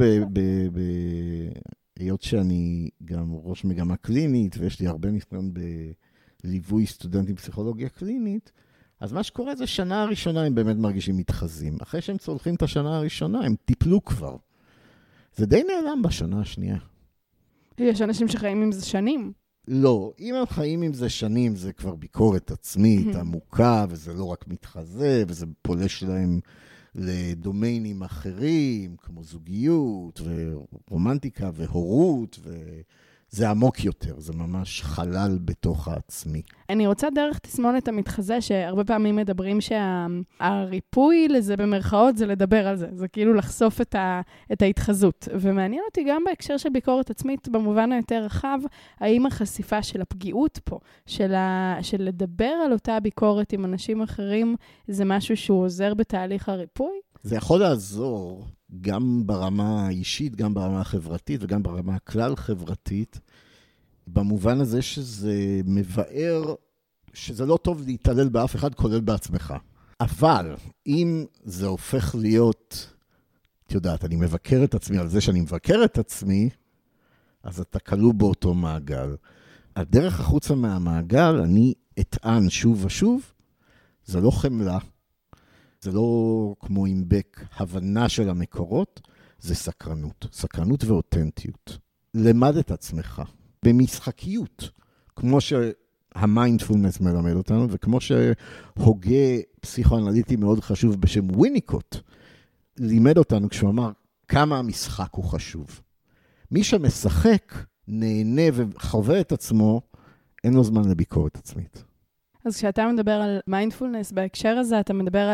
Speaker 2: היות שאני גם ראש מגמה קלינית, ויש לי הרבה ניסיון בליווי סטודנטים פסיכולוגיה קלינית, אז מה שקורה זה שנה הראשונה הם באמת מרגישים מתחזים. אחרי שהם צולחים את השנה הראשונה, הם טיפלו כבר. זה די נעלם בשנה השנייה.
Speaker 1: יש אנשים שחיים עם זה שנים.
Speaker 2: לא, אם הם חיים עם זה שנים, זה כבר ביקורת עצמית עמוקה, וזה לא רק מתחזה, וזה פולש להם לדומיינים אחרים, כמו זוגיות ורומנטיקה והורות, וזה עמוק יותר, זה ממש חלל בתוך העצמי.
Speaker 1: אני רוצה דרך תסמונת המתחזה, שהרבה פעמים מדברים שהריפוי לזה במרכאות זה לדבר על זה, זה כאילו לחשוף את ההתחזות. ומעניין אותי גם בהקשר של ביקורת עצמית, במובן היותר רחב, האם החשיפה של הפגיעות פה, של לדבר על אותה ביקורת עם אנשים אחרים, זה משהו שהוא עוזר בתהליך הריפוי?
Speaker 2: זה יכול לעזור גם ברמה האישית, גם ברמה החברתית וגם ברמה הכלל חברתית, במובן הזה שזה מבאר שזה לא טוב להתעלל באף אחד, כולל בעצמך. אבל אם זה הופך להיות, את יודעת, אני מבקר את עצמי על זה שאני מבקר את עצמי, אז אתה כלוא באותו מעגל. הדרך החוצה מהמעגל, אני אטען שוב ושוב, זה לא חמלה, זה לא כמו עם בק הבנה של המקורות, זה סקרנות. סקרנות ואותנטיות. למד את עצמך במשחקיות, כמו שהמיינדפולנס מלמד אותנו, וכמו שהוגה פסיכואנליטי מאוד חשוב בשם וויניקוט, לימד אותנו כשהוא אמר כמה המשחק הוא חשוב. מי שמשחק, נהנה וחווה את עצמו, אין לו זמן לביקורת עצמית.
Speaker 1: אז כשאתה מדבר על מיינדפולנס בהקשר הזה, אתה מדבר על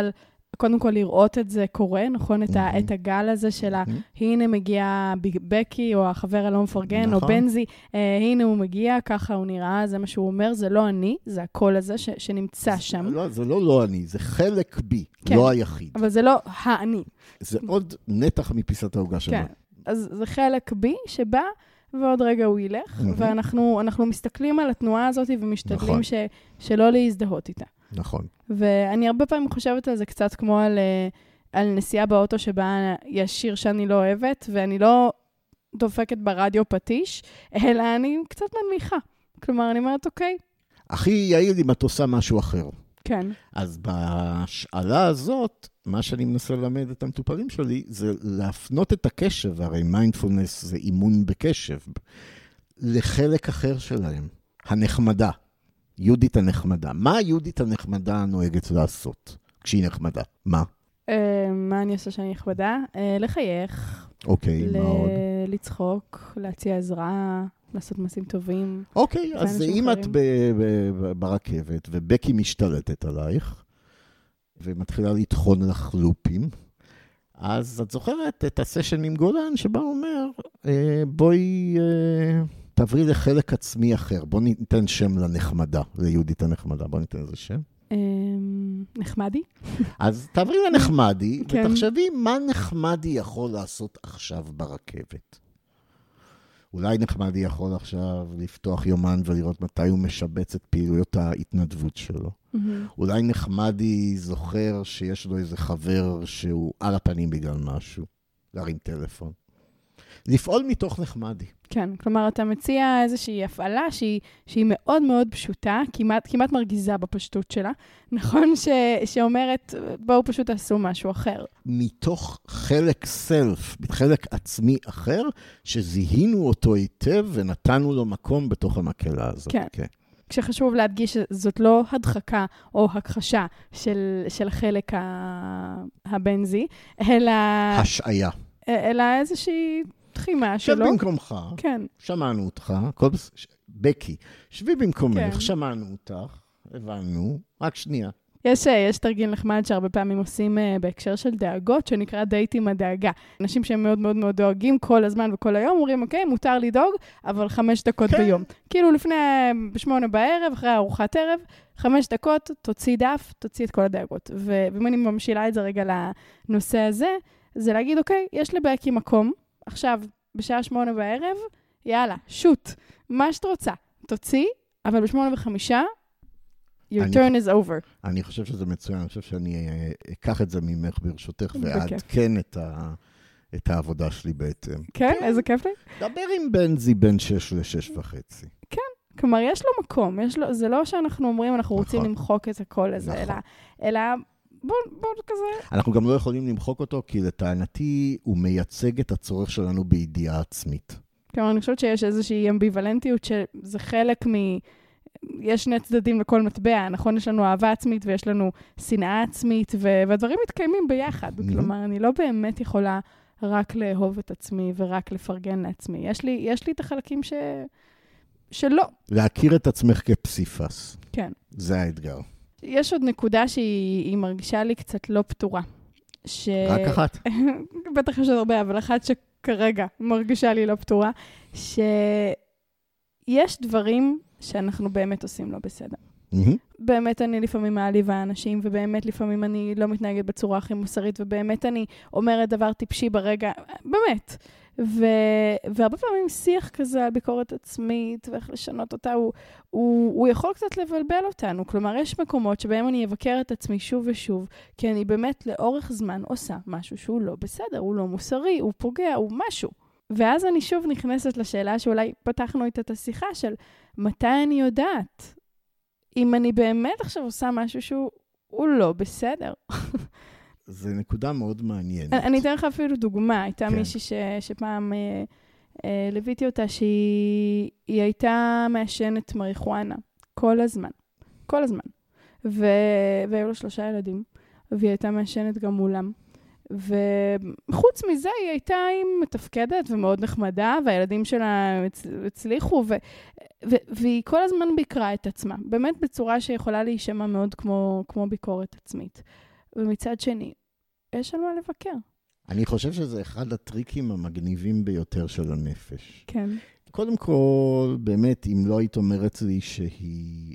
Speaker 1: קודם כל לראות את זה קורה, נכון? את הגל הזה של הנה מגיע בקי, או החבר הלא מפרגן, או בנזי, הנה הוא מגיע, ככה הוא נראה, זה מה שהוא אומר, זה לא אני, זה הקול הזה שנמצא שם.
Speaker 2: זה לא אני, זה חלק בי, לא היחיד.
Speaker 1: אבל זה לא האני.
Speaker 2: זה עוד נתח מפיסת העוגה שלו.
Speaker 1: כן, אז זה חלק בי שבא, ועוד רגע הוא ילך, ואנחנו מסתכלים על התנועה הזאת, ומשתדלים שלא להזדהות איתה.
Speaker 2: נכון.
Speaker 1: ואני הרבה פעמים חושבת על זה קצת כמו על נסיעה באוטו שבה יש שיר שאני לא אוהבת, ואני לא דופקת ברדיו פטיש, אלא אני קצת מנמיכה. כלומר, אני אומרת, אוקיי.
Speaker 2: הכי יעיל אם את עושה משהו אחר.
Speaker 1: כן.
Speaker 2: אז בשאלה הזאת, מה שאני מנסה ללמד את המטופלים שלי, זה להפנות את הקשב, הרי מיינדפולנס זה אימון בקשב, לחלק אחר שלהם, הנחמדה. יהודית הנחמדה. מה יהודית הנחמדה נוהגת לעשות כשהיא נחמדה? מה?
Speaker 1: מה אני עושה שאני נחמדה? לחייך.
Speaker 2: אוקיי, מה עוד?
Speaker 1: לצחוק, להציע עזרה, לעשות מעשים טובים.
Speaker 2: אוקיי, אז אם את ברכבת ובקי משתלטת עלייך, ומתחילה לטחון לך לופים, אז את זוכרת את הסשן עם גולן שבה אומר, בואי תעברי לחלק עצמי אחר. בוא ניתן שם לנחמדה, ליהודית הנחמדה. בוא ניתן איזה שם.
Speaker 1: נחמדי.
Speaker 2: אז תעברי לנחמדי, ותחשבי מה נחמדי יכול לעשות עכשיו ברכבת. אולי נחמדי יכול עכשיו לפתוח יומן ולראות מתי הוא משבץ את פעילויות ההתנדבות שלו. אולי נחמדי זוכר שיש לו איזה חבר שהוא על הפנים בגלל משהו. להרים טלפון. לפעול מתוך נחמדי.
Speaker 1: כן, כלומר, אתה מציע איזושהי הפעלה שהיא מאוד מאוד פשוטה, כמעט מרגיזה בפשטות שלה, נכון? שאומרת, בואו פשוט תעשו משהו אחר.
Speaker 2: מתוך חלק סלף, חלק עצמי אחר, שזיהינו אותו היטב ונתנו לו מקום בתוך המקהלה הזאת.
Speaker 1: כן. כשחשוב להדגיש שזאת לא הדחקה או הכחשה של החלק הבנזי, אלא...
Speaker 2: השעיה.
Speaker 1: אלא איזושהי... תחימה שלו.
Speaker 2: שב במקומך,
Speaker 1: כן.
Speaker 2: שמענו אותך, בקי, שבי במקומך, שמענו אותך, הבנו, רק שנייה.
Speaker 1: יש תרגיל נחמד שהרבה פעמים עושים בהקשר של דאגות, שנקרא דייט עם הדאגה. אנשים שהם מאוד מאוד מאוד דואגים כל הזמן וכל היום, אומרים, אוקיי, מותר לדאוג, אבל 5 דקות ביום. כאילו לפני 8 בערב, אחרי ארוחת ערב, 5 דקות, תוציא דף, תוציא את כל הדאגות. ואם אני ממשילה את זה רגע לנושא הזה, זה להגיד, אוקיי, יש לבקי מקום, עכשיו, בשעה 8 בערב, יאללה, שוט, מה שאת רוצה, תוציא, אבל ב8:05, your turn is over.
Speaker 2: אני חושב שזה מצוין, אני חושב שאני אקח את זה ממך ברשותך, ועדכן את העבודה שלי בהתאם.
Speaker 1: כן, איזה כיף לי.
Speaker 2: דבר עם בנזי בין 6 ל-6:30.
Speaker 1: כן, כלומר, יש לו מקום, זה לא שאנחנו אומרים, אנחנו רוצים למחוק את הכל הזה, אלא... בוא כזה. אנחנו
Speaker 2: גם לא יכולים למחוק אותו, כי לטענתי הוא מייצג את הצורך שלנו בידיעה עצמית.
Speaker 1: כלומר, אני חושבת שיש איזושהי אמביוולנטיות, שזה חלק יש 2 צדדים לכל מטבע, נכון? יש לנו אהבה עצמית ויש לנו שנאה עצמית, והדברים מתקיימים ביחד. כלומר, אני לא באמת יכולה רק לאהוב את עצמי ורק לפרגן לעצמי. יש לי את החלקים שלא. להכיר את עצמך כפסיפס. כן. זה האתגר. יש עוד נקודה שהיא מרגישה לי קצת לא פתורה.
Speaker 2: רק אחת.
Speaker 1: בטח יש עוד הרבה, אבל אחת שכרגע מרגישה לי לא פתורה, שיש דברים שאנחנו באמת עושים לא בסדר. באמת אני לפעמים מעליבה אנשים, ובאמת לפעמים אני לא מתנהגת בצורה הכי מוסרית, ובאמת אני אומרת דבר טיפשי ברגע, באמת. והרבה פעמים שיח כזה על ביקורת עצמית, ואיך לשנות אותה, הוא יכול קצת לבלבל אותנו. כלומר, יש מקומות שבהם אני אבקר את עצמי שוב ושוב, כי אני באמת לאורך זמן עושה משהו שהוא לא בסדר, הוא לא מוסרי, הוא פוגע, הוא משהו. ואז אני שוב נכנסת לשאלה שאולי פתחנו את השיחה של מתי אני יודעת, אם אני באמת עכשיו עושה משהו שהוא לא בסדר.
Speaker 2: זה נקודה מאוד מעניינת.
Speaker 1: אני אתן לך אפילו דוגמה. הייתה מישהי שפעם לביתי אותה שהיא הייתה מעשנת מריחואנה. כל הזמן. כל הזמן. והיו לו 3 ילדים. והיא הייתה מעשנת גם מולם. וחוץ מזה היא הייתה מתפקדת ומאוד נחמדה, והילדים שלה הצליחו, והיא כל הזמן ביקרה את עצמה. באמת בצורה שיכולה להישמע מאוד כמו ביקורת עצמית. ומצד שני, יש על מה לבקר.
Speaker 2: אני חושב שזה אחד הטריקים המגניבים ביותר של הנפש.
Speaker 1: כן.
Speaker 2: קודם כל, באמת, אם לא היית אומרת לי שהיא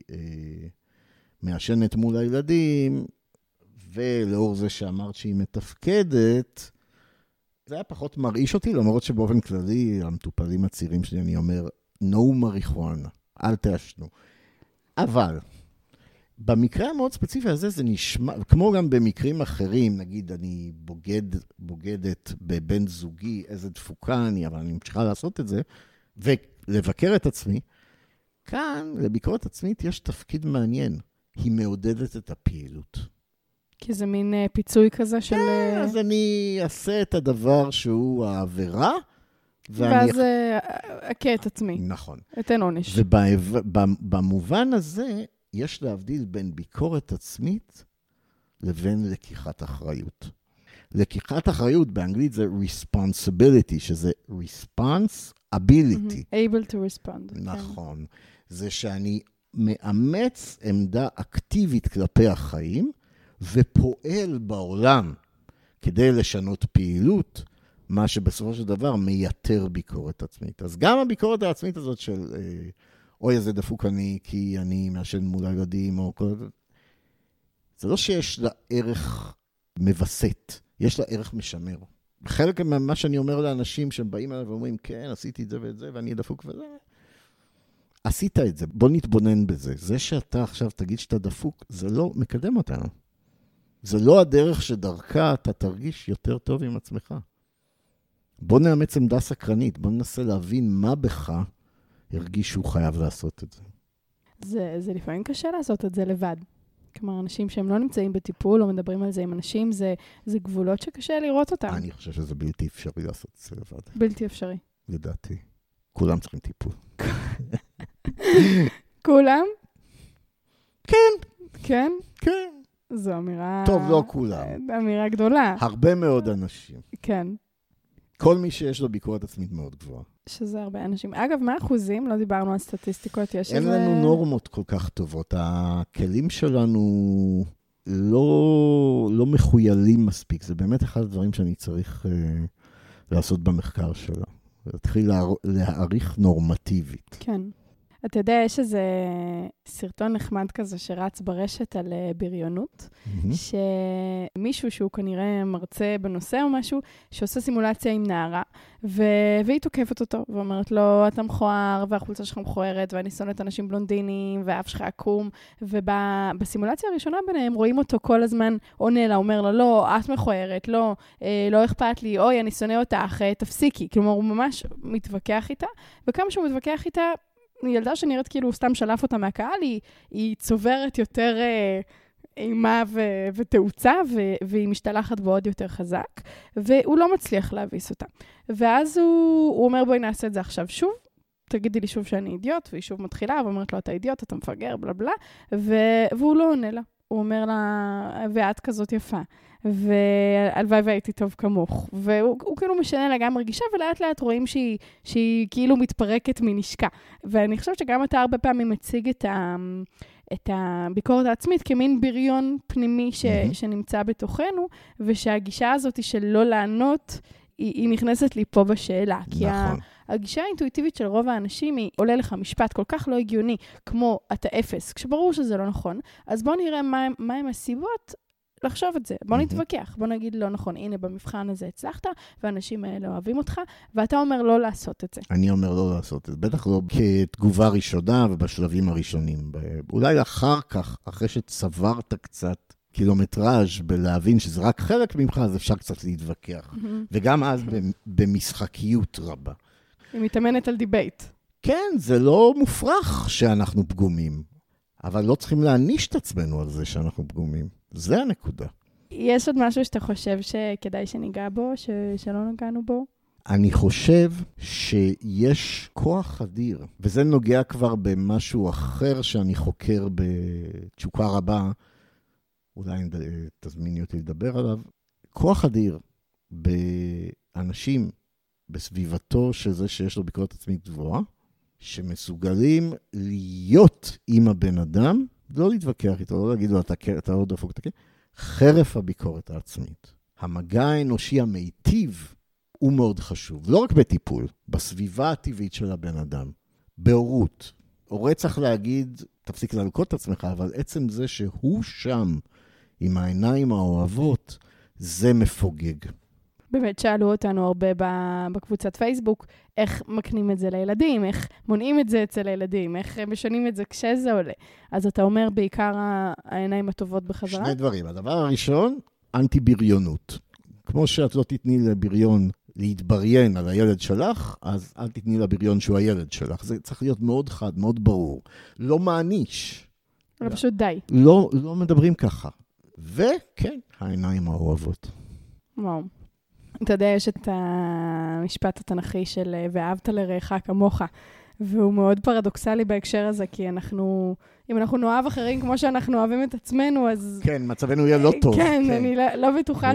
Speaker 2: מעשנת מול הילדים, ולאור זה שאמרת שהיא מתפקדת, זה היה פחות מרעיש אותי, למרות שבאופן כללי, המטופלים הצעירים שלי, אני אומר, no marijuana, אל תעשנו. אבל, במקרה המאוד ספציפי הזה, זה נשמע, כמו גם במקרים אחרים, נגיד, אני בוגדת בבן זוגי, איזה דפוקה אני, אבל אני ממשיכה לעשות את זה, ולבקר את עצמי, כאן, לביקורת עצמית, יש תפקיד מעניין. היא מעודדת את הפעילות.
Speaker 1: כי זה מין פיצוי כזה של...
Speaker 2: כן, אז אני אעשה את הדבר שהוא העבירה,
Speaker 1: ואז אכה את עצמי.
Speaker 2: נכון.
Speaker 1: אתן עונש.
Speaker 2: ובמובן הזה, יש להבדיל בין ביקורת עצמית לבין לקיחת אחריות. לקיחת אחריות באנגלית זה responsibility, שזה responsibility.
Speaker 1: able to respond.
Speaker 2: נכון. זה שאני מאמץ עמדה אקטיבית כלפי החיים, ופועל בעולם כדי לשנות פעילות, מה שבסופו של דבר מייתר ביקורת עצמית. אז גם הביקורת העצמית הזאת של, אוי, איזה דפוק אני, כי אני מעשן מול הילדים, או כל... זה לא שיש לה ערך מבסט, יש לה ערך משמר. חלק ממה שאני אומר לאנשים שבאים אליי ואומרים, כן, עשיתי את זה ואת זה, ואני דפוק וזה, עשית את זה, בוא נתבונן בזה. זה שאתה עכשיו תגיד שאתה דפוק, זה לא מקדם אותנו. זה לא הדרך שדרכה אתה תרגיש יותר טוב עם עצמך. בוא נאמץ עמדה סקרנית, בוא ננסה להבין מה בך הרגיש שהוא חייב לעשות את זה.
Speaker 1: זה לפעמים קשה לעשות את זה לבד. כלומר, אנשים שהם לא נמצאים בטיפול או מדברים על זה עם אנשים, זה גבולות שקשה לראות אותם.
Speaker 2: אני חושב שזה בלתי אפשרי לעשות את זה לבד.
Speaker 1: בלתי אפשרי.
Speaker 2: לדעתי. כולם צריכים טיפול.
Speaker 1: כולם?
Speaker 2: כן.
Speaker 1: כן?
Speaker 2: כן.
Speaker 1: זו אמירה...
Speaker 2: טוב, לא כולם.
Speaker 1: אמירה גדולה.
Speaker 2: הרבה מאוד אנשים.
Speaker 1: כן.
Speaker 2: כל מי שיש לו ביקורת עצמית מאוד גבוהה.
Speaker 1: שזה הרבה אנשים. אגב, מה האחוזים? לא דיברנו על סטטיסטיקות.
Speaker 2: אין לנו נורמות כל כך טובות. הכלים שלנו לא מחוילים מספיק. זה באמת אחד הדברים שאני צריך לעשות במחקר שלה. להתחיל להעריך נורמטיבית.
Speaker 1: כן. אתה יודע, יש איזה סרטון נחמד כזה שרץ ברשת על בריונות, שמישהו שהוא כנראה מרצה בנושא או משהו, שעושה סימולציה עם נערה, והיא תוקפת אותו, ואומרת לו, אתה מכוער, והחולצה שלך מכוערת, ואני שונאת אנשים בלונדינים, והאף שלך עקום, ובסימולציה הראשונה ביניהם רואים אותו כל הזמן עונה לה, אומר לה, לא, את מכוערת, לא אכפת לי, אוי, אני שונא אותך, תפסיקי. כלומר, הוא ממש מתווכח איתה, וכמה שהוא מתווכח איתה, ילדה שנראית כאילו סתם שלף אותה מהקהל, היא צוברת יותר אימה ותאוצה, והיא משתלחת בו עוד יותר חזק, והוא לא מצליח להביס אותה. ואז הוא אומר, בואי נעשה את זה עכשיו שוב, תגידי לי שוב שאני אידיוט, והיא שוב מתחילה, ואומרת לו, אתה אידיוט, אתה מפגר, בלה בלה, והוא לא עונה לה. הוא אומר לה, ואת כזאת יפה, והלוואי והייתי טוב כמוך. והוא כאילו משנה לה גם רגישה, ולאט לאט רואים שהיא כאילו מתפרקת מנשקה. ואני חושבת שגם אתה הרבה פעמים מציג את הביקורת העצמית כמין בריון פנימי שנמצא בתוכנו, ושהגישה הזאת של לא לענות, היא נכנסת לי פה בשאלה. כי הגישה האינטואיטיבית של רוב האנשים היא עולה לך משפט כל כך לא הגיוני, כמו אתה אפס, כשברור שזה לא נכון. אז בוא נראה מה הם הסיבות לחשוב את זה. בוא נתווכח, בוא נגיד לא נכון, הנה במבחן הזה הצלחת, ואנשים האלה אוהבים אותך, ואתה אומר לא לעשות את זה.
Speaker 2: אני אומר לא לעשות את זה, בטח לא כתגובה ראשונה ובשלבים הראשונים. אולי אחר כך, אחרי שצברת קצת קילומטראז' בלהבין שזה רק חלק ממך, אז אפשר קצת להתווכח. וגם אז במשחקיות רבה.
Speaker 1: היא מתאמנת על דיבייט.
Speaker 2: כן, זה לא מופרך שאנחנו פגומים, אבל לא צריכים להעניש את עצמנו על זה שאנחנו פגומים. זה הנקודה.
Speaker 1: יש עוד משהו שאתה חושב שכדאי שניגע בו, שלא נגענו בו?
Speaker 2: אני חושב שיש כוח אדיר, וזה נוגע כבר במשהו אחר שאני חוקר בתשוקה רבה, אולי תזמיני אותי לדבר עליו, כוח אדיר באנשים, בסביבתו של זה שיש לו ביקורת עצמית גבוהה, שמסוגלים להיות עם הבן אדם, לא להתווכח איתו, לא להגיד לו, אתה לא דפוק, חרף הביקורת העצמית. המגע האנושי המיטיב הוא מאוד חשוב, לא רק בטיפול, בסביבה הטבעית של הבן אדם, בהורות. הורה צריך להגיד, תפסיק להלקות את עצמך, אבל עצם זה שהוא שם, עם העיניים האוהבות, זה מפוגג.
Speaker 1: באמת שאלו אותנו הרבה בקבוצת פייסבוק, איך מקנים את זה לילדים, איך מונעים את זה אצל הילדים, איך משנים את זה כשזה עולה. אז אתה אומר בעיקר העיניים הטובות בחזרה?
Speaker 2: שני דברים. הדבר הראשון, אנטי-בריונות. כמו שאת לא תתני לבריון להתבריין על הילד שלך, אז אל תתני לבריון שהוא הילד שלך. זה צריך להיות מאוד חד, מאוד ברור. לא מעניש.
Speaker 1: לא פשוט די.
Speaker 2: לא מדברים ככה. וכן, העיניים האוהבות.
Speaker 1: וואו. אתה יודע, יש את המשפט התנ"כי של ואהבת לרעך כמוך, והוא מאוד פרדוקסלי בהקשר הזה, כי אם אנחנו נאהב אחרים כמו שאנחנו אוהבים את עצמנו, אז...
Speaker 2: כן, מצבנו יהיה לא טוב.
Speaker 1: כן, אני לא בטוחה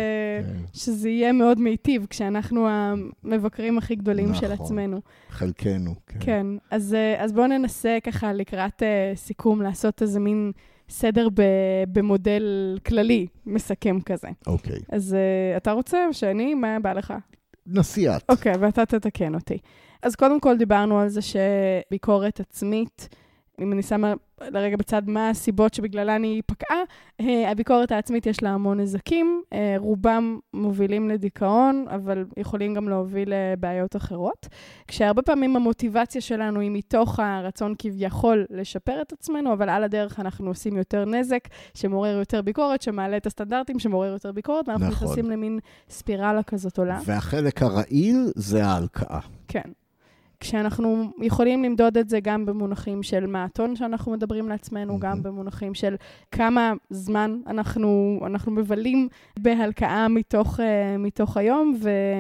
Speaker 1: שזה יהיה מאוד מיטיב, כשאנחנו המבקרים הכי גדולים של עצמנו.
Speaker 2: חלקנו, כן.
Speaker 1: כן, אז בואו ננסה ככה לקראת סיכום, לעשות איזה מין סדר במודל כללי, מסכם כזה.
Speaker 2: אוקיי.
Speaker 1: אז אתה רוצה שאני? מה בא לך?
Speaker 2: נסיעת.
Speaker 1: אוקיי, ואתה תתקן אותי. אז קודם כל דיברנו על זה שביקורת עצמית, אם אני שמה לרגע בצד מה הסיבות שבגללן היא פקעה, הביקורת העצמית יש לה המון נזקים, רובם מובילים לדיכאון, אבל יכולים גם להוביל לבעיות אחרות. כשהרבה פעמים המוטיבציה שלנו היא מתוך הרצון כביכול לשפר את עצמנו, אבל על הדרך אנחנו עושים יותר נזק, שמעורר יותר ביקורת, שמעלה את הסטנדרטים, שמעורר יותר ביקורת, ואנחנו נכנסים למין ספירלה כזאת עולה.
Speaker 2: והחלק הרעיל זה ההלקאה.
Speaker 1: כן. כשאנחנו יכולים למדוד את זה גם במונחים של מה הטון שאנחנו מדברים לעצמנו, גם במונחים של כמה זמן אנחנו מבלים בהלקאה מתוך היום,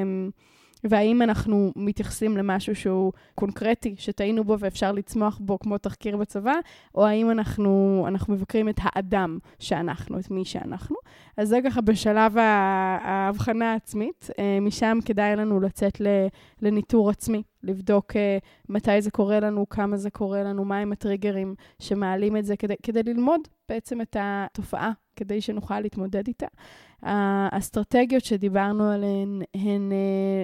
Speaker 1: והאם אנחנו מתייחסים למשהו שהוא קונקרטי, שטעינו בו ואפשר לצמוח בו כמו תחקיר בצבא, או האם אנחנו מבקרים את האדם שאנחנו, את מי שאנחנו. אז זה ככה בשלב ההבחנה העצמית. משם כדאי לנו לצאת לניטור עצמי, לבדוק מתי זה קורה לנו, כמה זה קורה לנו, מהם הטריגרים שמעלים את זה, כדי ללמוד בעצם את התופעה, כדי שנוכל להתמודד איתה. האסטרטגיות שדיברנו עליהן הן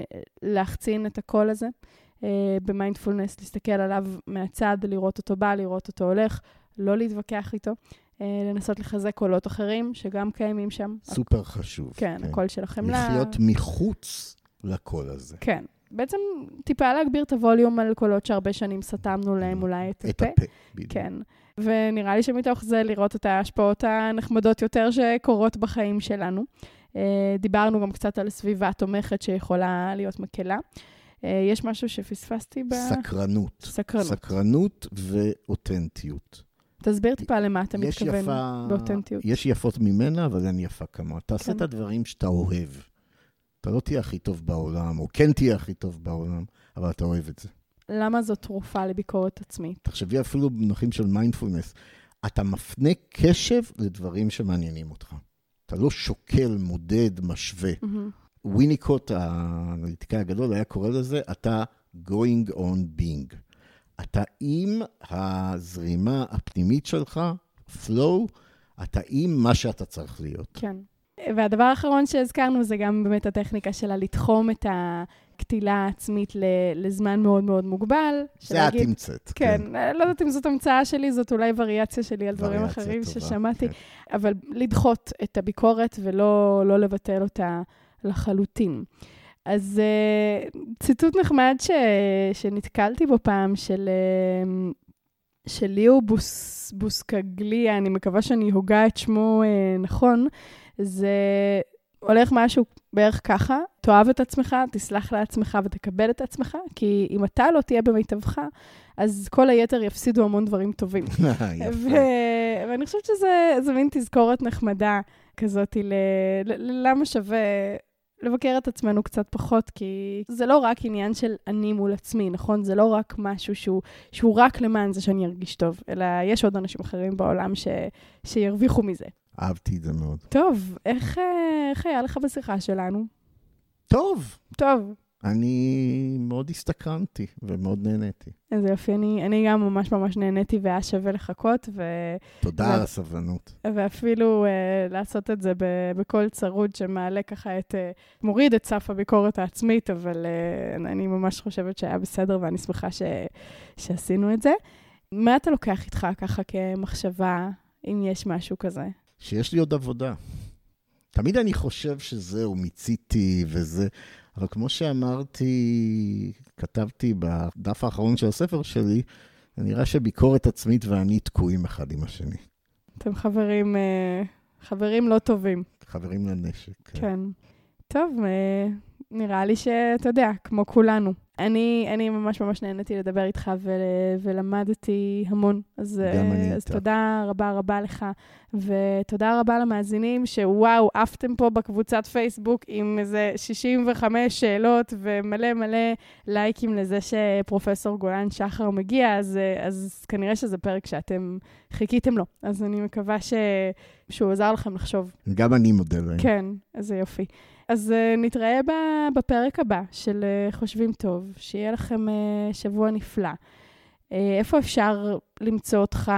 Speaker 1: להחצין את הקול הזה, במיינדפולנס, להסתכל עליו מהצד, לראות אותו בא, לראות אותו הולך, לא להתווכח איתו, לנסות לחזק קולות אחרים שגם קיימים שם.
Speaker 2: סופר חשוב.
Speaker 1: כן, הקול שלכם.
Speaker 2: לחיות מחוץ לקול הזה.
Speaker 1: כן. בעצם טיפה להגביר את הווליום על קולות שהרבה שנים סתמנו להם אולי את הפה.
Speaker 2: בדיוק.
Speaker 1: כן. ונראה לי שמתוך זה לראות את ההשפעות הנחמדות יותר שקורות בחיים שלנו. דיברנו גם קצת על סביבה תומכת שיכולה להיות מקלה. יש משהו שפספסתי
Speaker 2: סקרנות. סקרנות ואותנטיות.
Speaker 1: תסביר טיפה למה אתה מתכוון באותנטיות.
Speaker 2: יש יפות ממנה, אבל אין יפה כמוה. תעשה את הדברים שאתה אוהב. אתה לא תהיה הכי טוב בעולם, או כן תהיה הכי טוב בעולם, אבל אתה אוהב את זה.
Speaker 1: למה זו תרופה לביקורת עצמית?
Speaker 2: תחשבי אפילו במונחים של מיינדפולנס. אתה מפנה קשב לדברים שמעניינים אותך. אתה לא שוקל, מודד, משווה. וויניקוט, האנליטיקאי הגדול, היה קורא לזה, אתה going on being. אתה עם הזרימה הפנימית שלך, flow, אתה עם מה שאתה צריך להיות.
Speaker 1: כן. והדבר האחרון שהזכרנו זה גם באמת הטכניקה שלה לתחום את הקטילה העצמית לזמן מאוד מאוד מוגבל.
Speaker 2: זה את תמצאת.
Speaker 1: כן, לא יודעת אם זאת המצאה שלי, זאת אולי וריאציה שלי על דברים אחרים ששמעתי, אבל לדחות את הביקורת ולא לבטל אותה לחלוטין. אז ציטוט נחמד שנתקלתי בו פעם של ליאו בוסקגליה, אני מקווה שאני הוגה את שמו נכון, זה הולך משהו בערך ככה, תאהב את עצמך, תסלח לעצמך ותקבל את עצמך, כי אם אתה לא תהיה במיטבך, אז כל היתר יפסידו המון דברים טובים. ואני חושבת שזה מין תזכורת נחמדה כזאת, למה שווה לבקר את עצמנו קצת פחות, כי זה לא רק עניין של אני מול עצמי, נכון? זה לא רק משהו שהוא רק למען זה שאני ארגיש טוב, אלא יש עוד אנשים אחרים בעולם שירוויחו מזה.
Speaker 2: אהבתי את זה מאוד.
Speaker 1: טוב, איך היה לך בשיחה שלנו?
Speaker 2: טוב.
Speaker 1: טוב.
Speaker 2: אני מאוד הסתקרנתי ומאוד נהניתי.
Speaker 1: איזה יופי, אני גם ממש ממש נהניתי והיה שווה לחכות.
Speaker 2: תודה על הסבלנות.
Speaker 1: ואפילו לעשות את זה בכל צרוד שמעלה ככה מוריד את סף הביקורת העצמית, אבל אני ממש חושבת שהיה בסדר ואני שמחה שעשינו את זה. מה אתה לוקח איתך ככה כמחשבה, אם יש משהו כזה?
Speaker 2: שיש לי עוד עבודה. תמיד אני חושב שזהו, מיציתי וזה, אבל כמו שאמרתי, כתבתי בדף האחרון של הספר שלי, נראה שביקורת עצמית ואני תקועים אחד עם השני.
Speaker 1: אתם חברים לא טובים.
Speaker 2: חברים לנשק.
Speaker 1: כן. טוב, נראה לי שאתה יודע, כמו כולנו. אני ממש ממש נהניתי לדבר איתך ולמדתי המון. אז תודה רבה רבה לך, ותודה רבה למאזינים שוואו, עפתם פה בקבוצת פייסבוק עם איזה 65 שאלות ומלא מלא לייקים לזה שפרופסור גולן שחר מגיע, אז כנראה שזה פרק שאתם חיכיתם לו. אז אני מקווה שהוא עזר לכם לחשוב.
Speaker 2: גם אני מודה להם.
Speaker 1: כן, איזה יופי. אז נתראה בפרק הבא של חושבים טוב, שיהיה לכם שבוע נפלא. איפה אפשר למצוא אותך?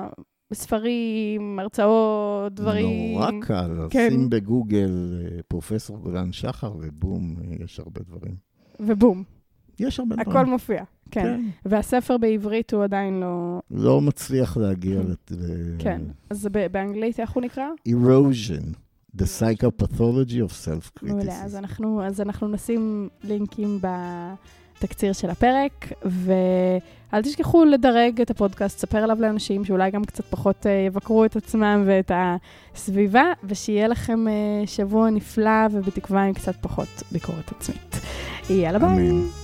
Speaker 1: בספרים, הרצאות, דברים?
Speaker 2: נורא קל,
Speaker 1: כן.
Speaker 2: שים בגוגל פרופסור גולן שחר ובום, יש הרבה דברים.
Speaker 1: ובום.
Speaker 2: יש הרבה דברים.
Speaker 1: הכל מופיע, כן. כן. והספר בעברית הוא עדיין
Speaker 2: לא מצליח להגיע
Speaker 1: כן. אז באנגלית איך הוא נקרא?
Speaker 2: Erosion. The Psychopathology of Self-Criticism.
Speaker 1: מעולה, אז אנחנו נשים לינקים בתקציר של הפרק, ואל תשכחו לדרג את הפודקאסט, ספר עליו לאנשים שאולי גם קצת פחות יבקרו את עצמם ואת הסביבה, ושיהיה לכם שבוע נפלא ובתקווה עם קצת פחות ביקורת עצמית. יאללה ביי.